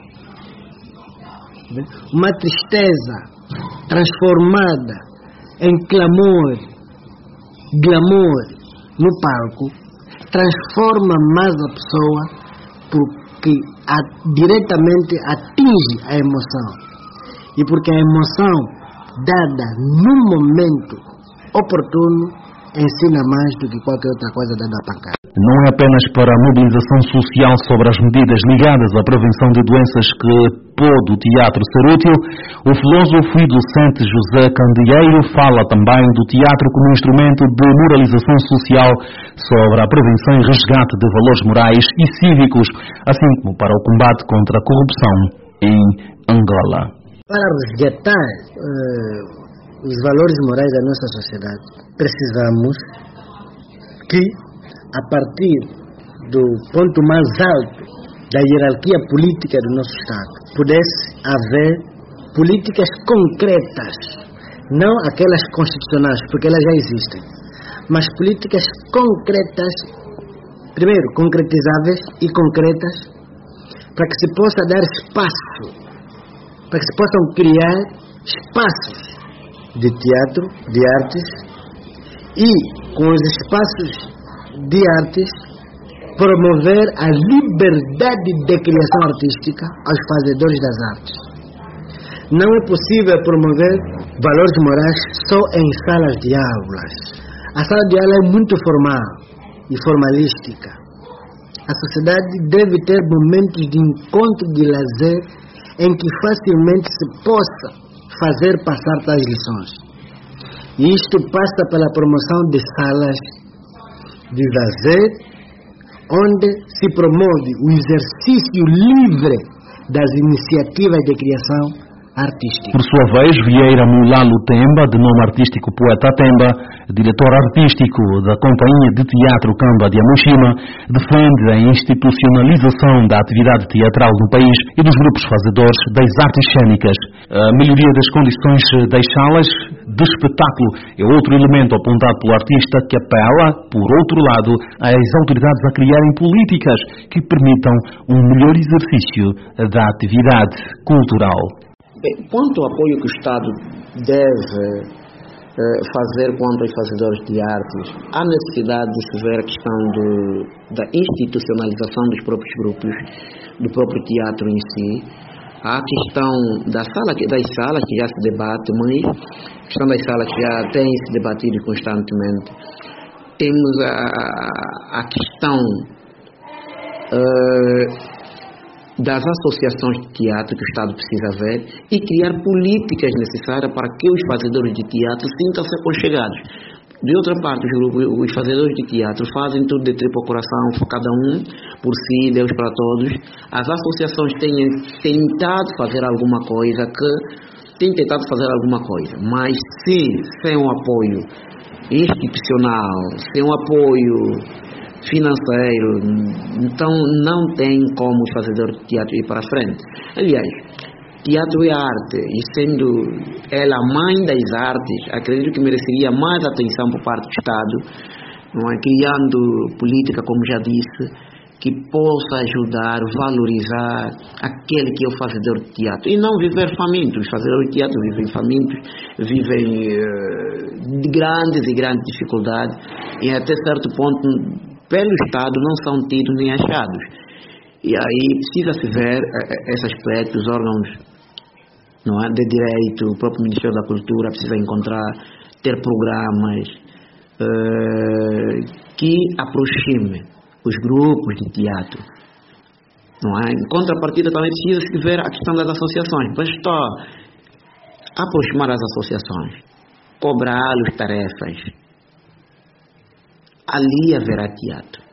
né? Uma tristeza transformada em clamor, glamour no palco, transforma mais a pessoa porque a, diretamente atinge a emoção. E porque a emoção dada no momento oportuno ensina mais do que qualquer outra coisa dada a pancada. Não é apenas para a mobilização social sobre as medidas ligadas à prevenção de doenças que pode o teatro ser útil. O filósofo e docente José Candeeiro fala também do teatro como instrumento de moralização social sobre a prevenção e resgate de valores morais e cívicos, assim como para o combate contra a corrupção em Angola. Para resgatar uh, os valores morais da nossa sociedade, precisamos que, a partir do ponto mais alto da hierarquia política do nosso Estado, pudesse haver políticas concretas, não aquelas constitucionais, porque elas já existem, mas políticas concretas, primeiro, concretizáveis e concretas, para que se possa dar espaço, para que se possam criar espaços de teatro, de artes, e com os espaços de artes promover a liberdade de criação artística aos fazedores das artes. Não é possível promover valores morais só em salas de aulas. A sala de aula é muito formal e formalística. A sociedade deve ter momentos de encontro, de lazer, em que facilmente se possa fazer passar tais lições. E isto passa pela promoção de salas de lazer, onde se promove o exercício livre das iniciativas de criação artística. Por sua vez, Vieira Mulalo Temba, de nome artístico Poeta Temba, diretor artístico da Companhia de Teatro Kamba de Amoshima, defende a institucionalização da atividade teatral no país e dos grupos fazedores das artes cênicas. A melhoria das condições das salas de espetáculo é outro elemento apontado pelo artista, que apela, por outro lado, às autoridades a criarem políticas que permitam um melhor exercício da atividade cultural. Quanto ao apoio que o Estado deve eh, fazer quanto aos fazedores de artes, há necessidade de se ver a questão do, da institucionalização dos próprios grupos, do próprio teatro em si. Há a questão da sala, das salas que já se debate, mas a questão das salas que já tem se debatido constantemente. Temos a, a questão Uh, das associações de teatro que o Estado precisa ver e criar políticas necessárias para que os fazedores de teatro sintam-se aconchegados. De outra parte, os, grupos, os fazedores de teatro fazem tudo de tripa ao coração, cada um por si, Deus para todos. As associações têm tentado fazer alguma coisa, que têm tentado fazer alguma coisa, mas se sem um apoio institucional, sem um apoio financeiro, então não tem como os fazedores de teatro ir para frente. Aliás, teatro é arte, e sendo ela a mãe das artes, acredito que mereceria mais atenção por parte do Estado, não é? Criando política, como já disse, que possa ajudar, valorizar aquele que é o fazedor de teatro. E não viver faminto. Os fazedores de teatro vivem famintos, vivem uh, de grandes e grandes dificuldades, e até certo ponto, pelo Estado, não são tidos nem achados. E aí precisa-se ver esse aspecto, os órgãos, não é, de direito, o próprio Ministério da Cultura precisa encontrar, ter programas uh, que aproximem os grupos de teatro, não é? Em contrapartida também precisa-se ver a questão das associações. Basta aproximar as associações, cobrar-lhes tarefas, ali haverá teatro.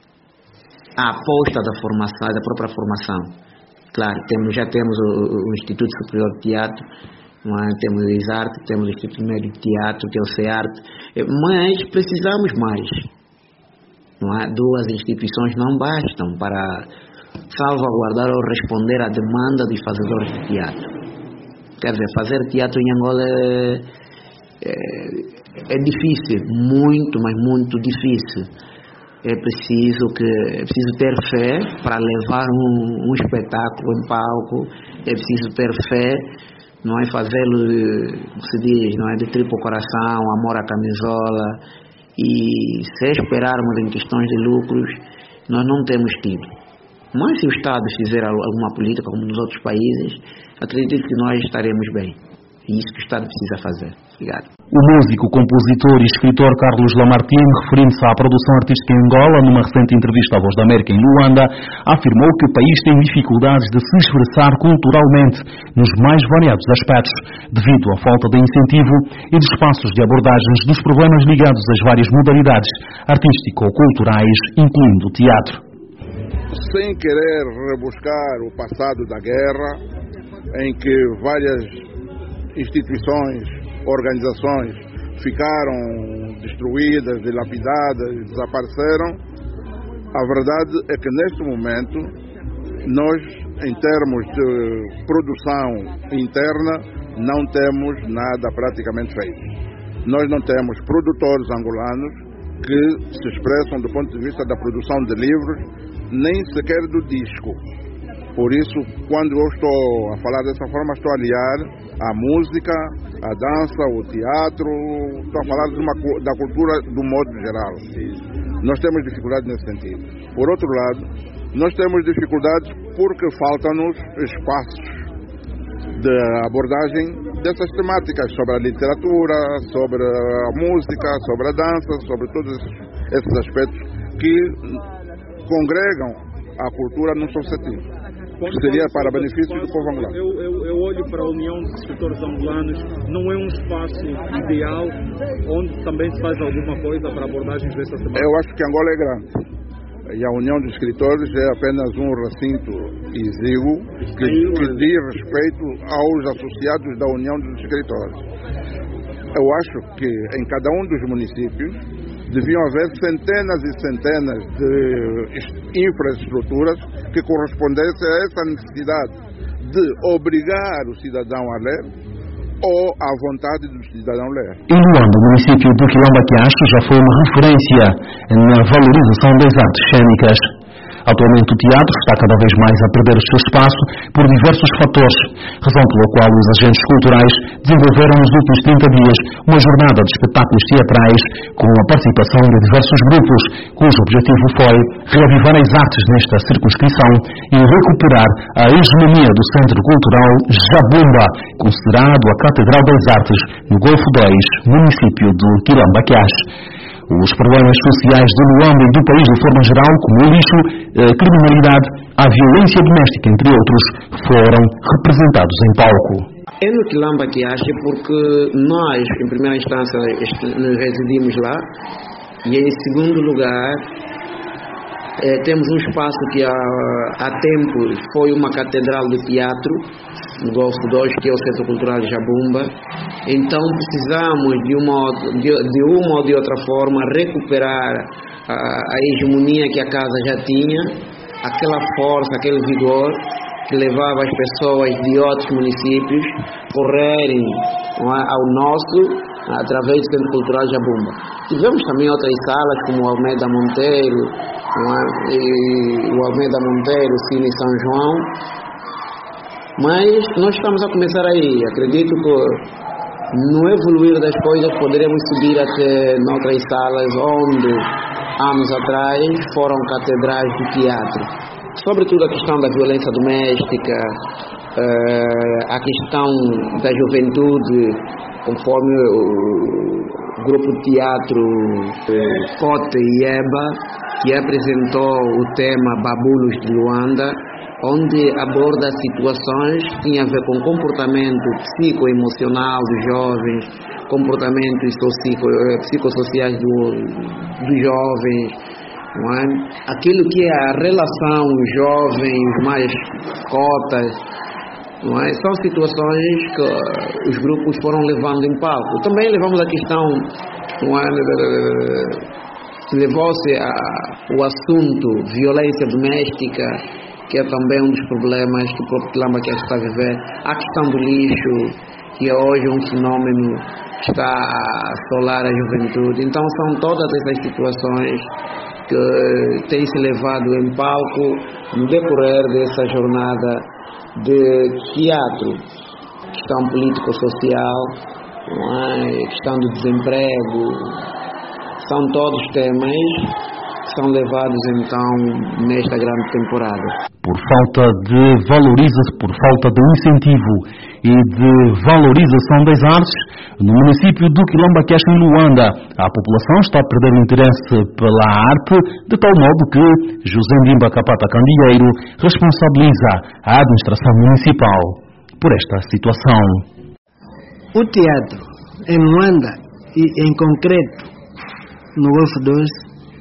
A aposta da formação, da própria formação. Claro, temos, já temos o, o Instituto Superior de Teatro, não é? Temos o ISARTE, temos o Instituto Médio de Teatro, que é o CEARTE, mas precisamos mais. Não é? Duas instituições não bastam para salvaguardar ou responder à demanda dos fazedores de teatro. Quer dizer, fazer teatro em Angola é, é, é difícil, muito, mas muito difícil. É preciso, que, é preciso ter fé para levar um, um espetáculo em palco, é preciso ter fé, não é, fazê-lo, como se diz, não é, de tripa ao coração, amor à camisola. E se esperarmos em questões de lucros, nós não temos tido. Mas se o Estado fizer alguma política, como nos outros países, acredito que nós estaremos bem. É isso que o Estado precisa fazer. Obrigado. O músico, compositor e escritor Carlos Lamartine, referindo-se à produção artística em Angola, numa recente entrevista à Voz da América em Luanda, afirmou que o país tem dificuldades de se expressar culturalmente nos mais variados aspectos, devido à falta de incentivo e de espaços de abordagens dos problemas ligados às várias modalidades artístico-culturais, incluindo o teatro. Sem querer rebuscar o passado da guerra, em que várias instituições, organizações ficaram destruídas, dilapidadas, desapareceram, a verdade é que neste momento nós, em termos de produção interna, não temos nada praticamente feito. Nós não temos produtores angolanos que se expressam do ponto de vista da produção de livros, nem sequer do disco. Por isso, quando eu estou a falar dessa forma, estou a aliar a música, a dança, o teatro, estou a falar de uma, da cultura do modo geral. Nós temos dificuldades nesse sentido. Por outro lado, nós temos dificuldades porque faltam-nos espaços de abordagem dessas temáticas sobre a literatura, sobre a música, sobre a dança, sobre todos esses aspectos que congregam a cultura num só sentido. Quando seria para benefício do povo angolano. Eu, eu, eu olho para a União dos Escritores Angolanos, não é um espaço ideal onde também se faz alguma coisa para abordagens dessa temática? Eu acho que Angola é grande. E a União dos Escritores é apenas um recinto exíguo que, que diz respeito aos associados da União dos Escritores. Eu acho que em cada um dos municípios deviam haver centenas e centenas de infraestruturas que correspondessem a essa necessidade de obrigar o cidadão a ler ou à vontade do cidadão ler. Em Luanda, o município do Quilamba-Quiacho já foi uma referência na valorização das artes cênicas. Atualmente o teatro está cada vez mais a perder o seu espaço por diversos fatores, razão pela qual os agentes culturais desenvolveram nos últimos trinta dias uma jornada de espetáculos teatrais com a participação de diversos grupos, cujo objetivo foi reavivar as artes nesta circunscrição e recuperar a hegemonia do Centro Cultural Jabumba, considerado a Catedral das Artes no Golfo dois, município de Quilamba-Quiacho. os problemas sociais de Luanda e do país de forma geral, como o lixo, a criminalidade, a violência doméstica, entre outros, foram representados em palco. É no Quilamba que acha, porque nós, em primeira instância, residimos lá, e em segundo lugar, eh, temos um espaço que há, há tempos foi uma catedral de teatro, no Golfo dois, que é o Centro Cultural Jabumba. Então precisamos de uma, de, de uma ou de outra forma recuperar a, a hegemonia que a casa já tinha, aquela força, aquele vigor que levava as pessoas de outros municípios correrem ao nosso através do Centro Cultural Jabumba. Tivemos também outras salas como o Almeida Monteiro, e o Almeida Monteiro, Cine São João, mas nós estamos a começar aí. Acredito que no evoluir das coisas poderemos subir até noutras salas onde anos atrás foram catedrais de teatro. Sobretudo a questão da violência doméstica, a questão da juventude, conforme o grupo de teatro Cote e Eba, que apresentou o tema Babulos de Luanda, onde aborda situações que têm a ver com comportamento psicoemocional dos jovens, comportamentos psicossociais do, dos jovens, não é? Aquilo que é a relação jovens mais cotas, não é? São situações que os grupos foram levando em palco. Também levamos a questão, não é? Levou-se a, o assunto violência doméstica, que é também um dos problemas que o próprio Quilamba quer estar a viver, a questão do lixo, que é hoje um fenômeno que está a assolar a juventude. Então são todas essas situações que têm se levado em palco no decorrer dessa jornada de teatro, questão político-social, questão do desemprego, são todos temas que são levados então nesta grande temporada. Por falta de valorização, por falta de incentivo e de valorização das artes, no município do Quilomba-Queixa, em Luanda, a população está a perder o interesse pela arte, de tal modo que José Ndimba Capata Candieiro responsabiliza a administração municipal por esta situação. O teatro em Luanda, e em concreto no Golfo dois,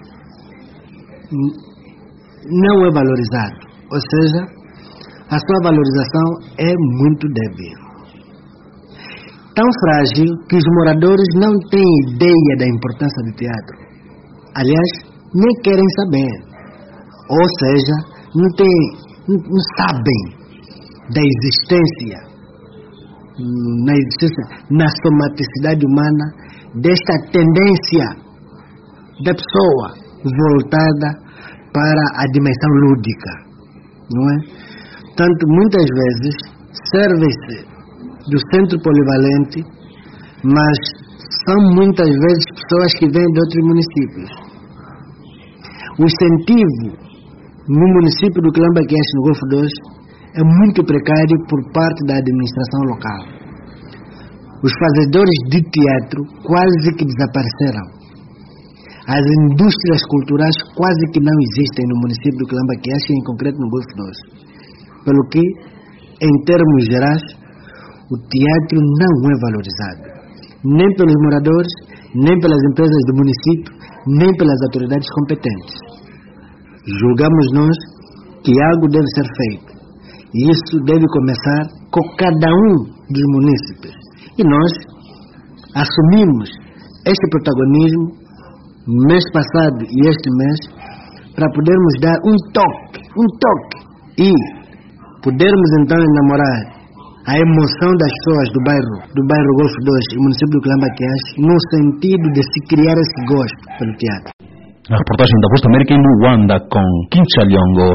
não é valorizado, ou seja, a sua valorização é muito débil. Tão frágil que os moradores não têm ideia da importância do teatro. Aliás, nem querem saber. Ou seja, não, tem, não, não sabem da existência, na existência, na somaticidade humana, desta tendência da pessoa voltada para a dimensão lúdica, não é? Tanto muitas vezes serve-se do centro polivalente, mas são muitas vezes pessoas que vêm de outros municípios. O incentivo no município do Quilomba-Queixa, no Golfo dois, é muito precário por parte da administração local. Os fazedores de teatro quase que desapareceram. As indústrias culturais quase que não existem no município do Quilomba-Queixa, em concreto no Golfo dois. Pelo que, em termos gerais, o teatro não é valorizado, nem pelos moradores, nem pelas empresas do município, nem pelas autoridades competentes. Julgamos nós que algo deve ser feito, e isso deve começar com cada um dos munícipes. E nós assumimos este protagonismo mês passado e este mês, para podermos dar um toque, um toque, e podermos então enamorar a emoção das pessoas do bairro, do bairro Golfo dois e município do Quilomba-Queixa, no sentido de se criar esse gosto pelo teatro. A reportagem da Voz da América em Luanda com Quinchalhongo.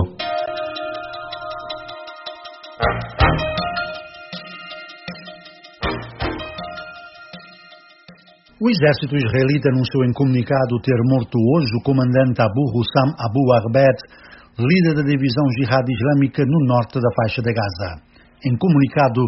O exército israelita anunciou em comunicado ter morto hoje o comandante Abu Hussam Abu Arbet, líder da divisão Jihad Islâmica no norte da faixa de Gaza. Em comunicado,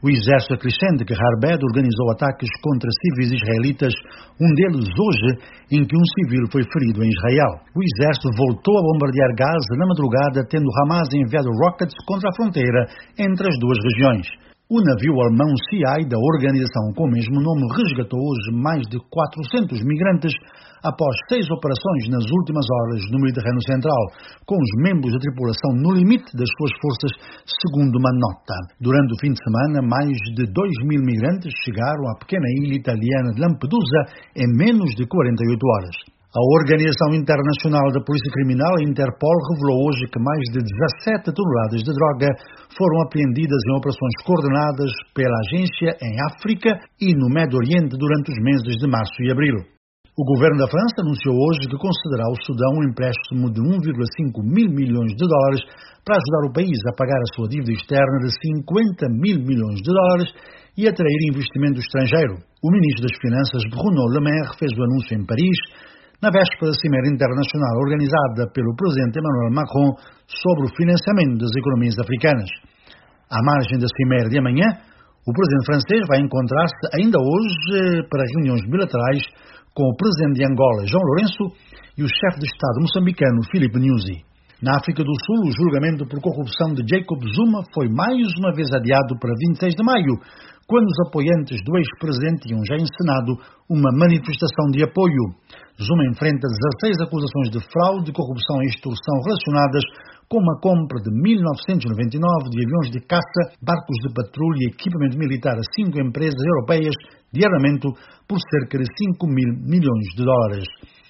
O exército acrescenta que Harbed organizou ataques contra civis israelitas, um deles hoje, em que um civil foi ferido em Israel. O exército voltou a bombardear Gaza na madrugada, tendo Hamas enviado rockets contra a fronteira entre as duas regiões. O navio alemão C I, da organização com o mesmo nome, resgatou hoje mais de quatrocentos migrantes após seis operações nas últimas horas no Mediterrâneo Central, com os membros da tripulação no limite das suas forças, segundo uma nota. Durante o fim de semana, mais de dois mil migrantes chegaram à pequena ilha italiana de Lampedusa em menos de quarenta e oito horas. A Organização Internacional da Polícia Criminal, a Interpol, revelou hoje que mais de dezassete toneladas de droga foram apreendidas em operações coordenadas pela agência em África e no Médio Oriente durante os meses de março e abril. O governo da França anunciou hoje que concederá ao Sudão um empréstimo de um vírgula cinco mil milhões de dólares para ajudar o país a pagar a sua dívida externa de cinquenta mil milhões de dólares e atrair investimento estrangeiro. O ministro das Finanças, Bruno Le Maire, fez o anúncio em Paris, na véspera da Cimeira Internacional organizada pelo presidente Emmanuel Macron sobre o financiamento das economias africanas. À margem da Cimeira de amanhã, o presidente francês vai encontrar-se ainda hoje para reuniões bilaterais com o presidente de Angola, João Lourenço, e o chefe de Estado moçambicano, Filipe Nyusi. Na África do Sul, o julgamento por corrupção de Jacob Zuma foi mais uma vez adiado para vinte e seis de maio, quando os apoiantes do ex-presidente tinham já encenado uma manifestação de apoio. Zuma enfrenta dezasseis acusações de fraude, corrupção e extorsão relacionadas com uma compra de mil novecentos e noventa e nove de aviões de caça, barcos de patrulha e equipamento militar a cinco empresas europeias de armamento por cerca de cinco mil milhões de dólares.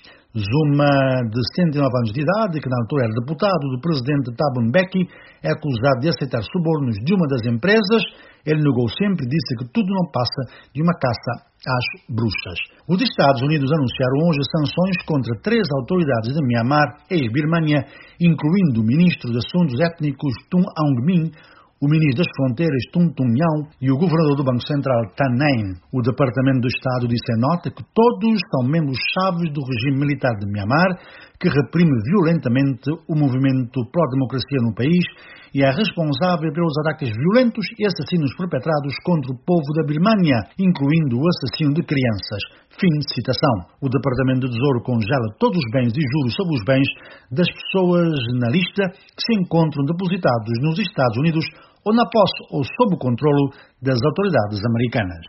Zuma, de setenta e nove anos de idade, que na altura era deputado do presidente Thabo Mbeki, é acusado de aceitar subornos de uma das empresas. Ele negou sempre e disse que tudo não passa de uma caça às bruxas. Os Estados Unidos anunciaram hoje sanções contra três autoridades de Myanmar, ex-Birmânia, incluindo o ministro de Assuntos Étnicos Tum Aung Min, o ministro das Fronteiras, Tum Tum Nhão, e o governador do Banco Central, Tan Nain. O Departamento do Estado disse em nota que todos são membros-chave do regime militar de Myanmar, que reprime violentamente o movimento pró-democracia no país e é responsável pelos ataques violentos e assassinos perpetrados contra o povo da Birmânia, incluindo o assassino de crianças. Fim de citação. O Departamento do Tesouro congela todos os bens e juros sobre os bens das pessoas na lista que se encontram depositados nos Estados Unidos ou na posse ou sob o controlo das autoridades americanas.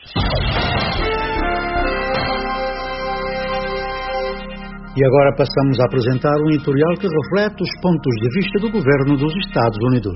E agora passamos a apresentar um editorial que reflete os pontos de vista do governo dos Estados Unidos.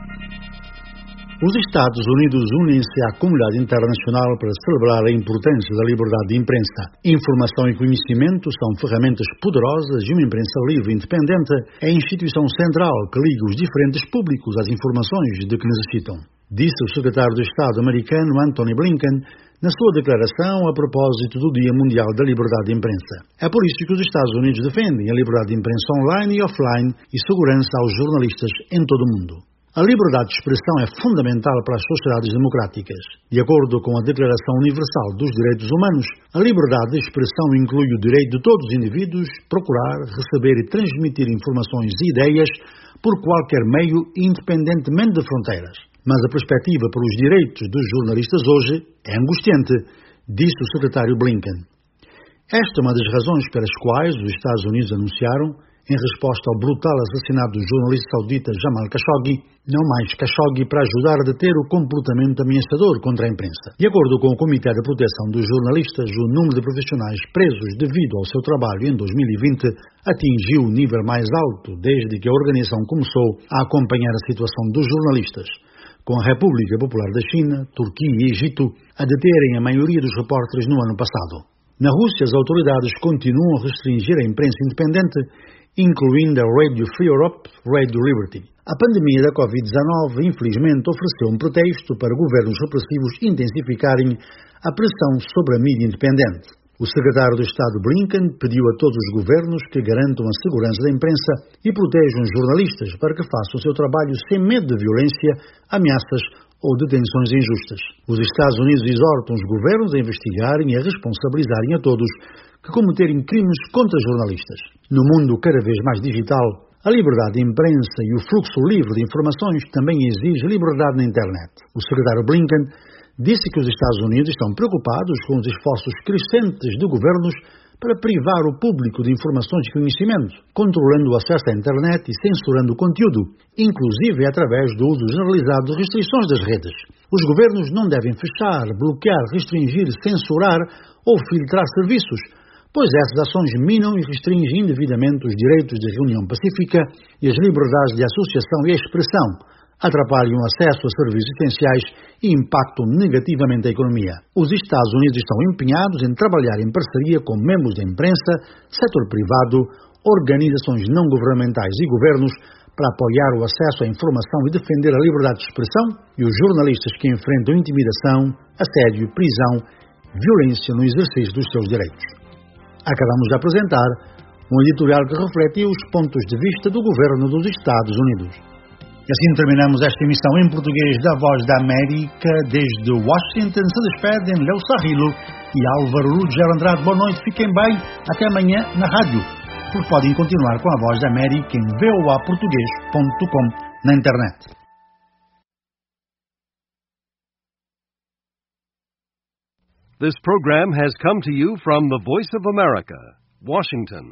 Os Estados Unidos unem-se à comunidade internacional para celebrar a importância da liberdade de imprensa. Informação e conhecimento são ferramentas poderosas e uma imprensa livre e independente é a instituição central que liga os diferentes públicos às informações de que necessitam. Disse o secretário de Estado americano Antony Blinken na sua declaração a propósito do Dia Mundial da Liberdade de Imprensa. É por isso que os Estados Unidos defendem a liberdade de imprensa online e offline e segurança aos jornalistas em todo o mundo. A liberdade de expressão é fundamental para as sociedades democráticas. De acordo com a Declaração Universal dos Direitos Humanos, a liberdade de expressão inclui o direito de todos os indivíduos procurar, receber e transmitir informações e ideias por qualquer meio, independentemente de fronteiras. Mas a perspectiva para os direitos dos jornalistas hoje é angustiante, disse o secretário Blinken. Esta é uma das razões pelas quais os Estados Unidos anunciaram, em resposta ao brutal assassinato do jornalista saudita Jamal Khashoggi, não mais Khashoggi para ajudar a deter o comportamento ameaçador contra a imprensa. De acordo com o Comitê de Proteção dos Jornalistas, o número de profissionais presos devido ao seu trabalho em dois mil e vinte atingiu o nível mais alto desde que a organização começou a acompanhar a situação dos jornalistas, com a República Popular da China, Turquia e Egito a deterem a maioria dos repórteres no ano passado. Na Rússia, as autoridades continuam a restringir a imprensa independente, incluindo a Radio Free Europe, Radio Liberty. A pandemia da covid dezenove, infelizmente, ofereceu um pretexto para governos repressivos intensificarem a pressão sobre a mídia independente. O secretário de Estado Blinken pediu a todos os governos que garantam a segurança da imprensa e protejam os jornalistas para que façam o seu trabalho sem medo de violência, ameaças ou detenções injustas. Os Estados Unidos exortam os governos a investigarem e a responsabilizarem a todos que cometerem crimes contra jornalistas. No mundo cada vez mais digital, A liberdade de imprensa e o fluxo livre de informações também exige liberdade na internet. O secretário Blinken disse que os Estados Unidos estão preocupados com os esforços crescentes de governos para privar o público de informações e conhecimento, controlando o acesso à internet e censurando o conteúdo, inclusive através do uso generalizado de restrições das redes. Os governos não devem fechar, bloquear, restringir, censurar ou filtrar serviços, pois essas ações minam e restringem indevidamente os direitos de reunião pacífica e as liberdades de associação e expressão, atrapalham o acesso a serviços essenciais e impactam negativamente a economia. Os Estados Unidos estão empenhados em trabalhar em parceria com membros da imprensa, setor privado, organizações não governamentais e governos para apoiar o acesso à informação e defender a liberdade de expressão e os jornalistas que enfrentam intimidação, assédio, prisão, violência no exercício dos seus direitos. Acabamos de apresentar um editorial que refletiu os pontos de vista do governo dos Estados Unidos. E assim terminamos esta emissão em português da Voz da América. Desde Washington se despedem Léo Sarrilo e Álvaro Ruggiero Andrade. Boa noite, fiquem bem. Até amanhã na rádio. Porque podem continuar com a Voz da América em v o a português ponto com na internet. This program has come to you from the Voice of America, Washington.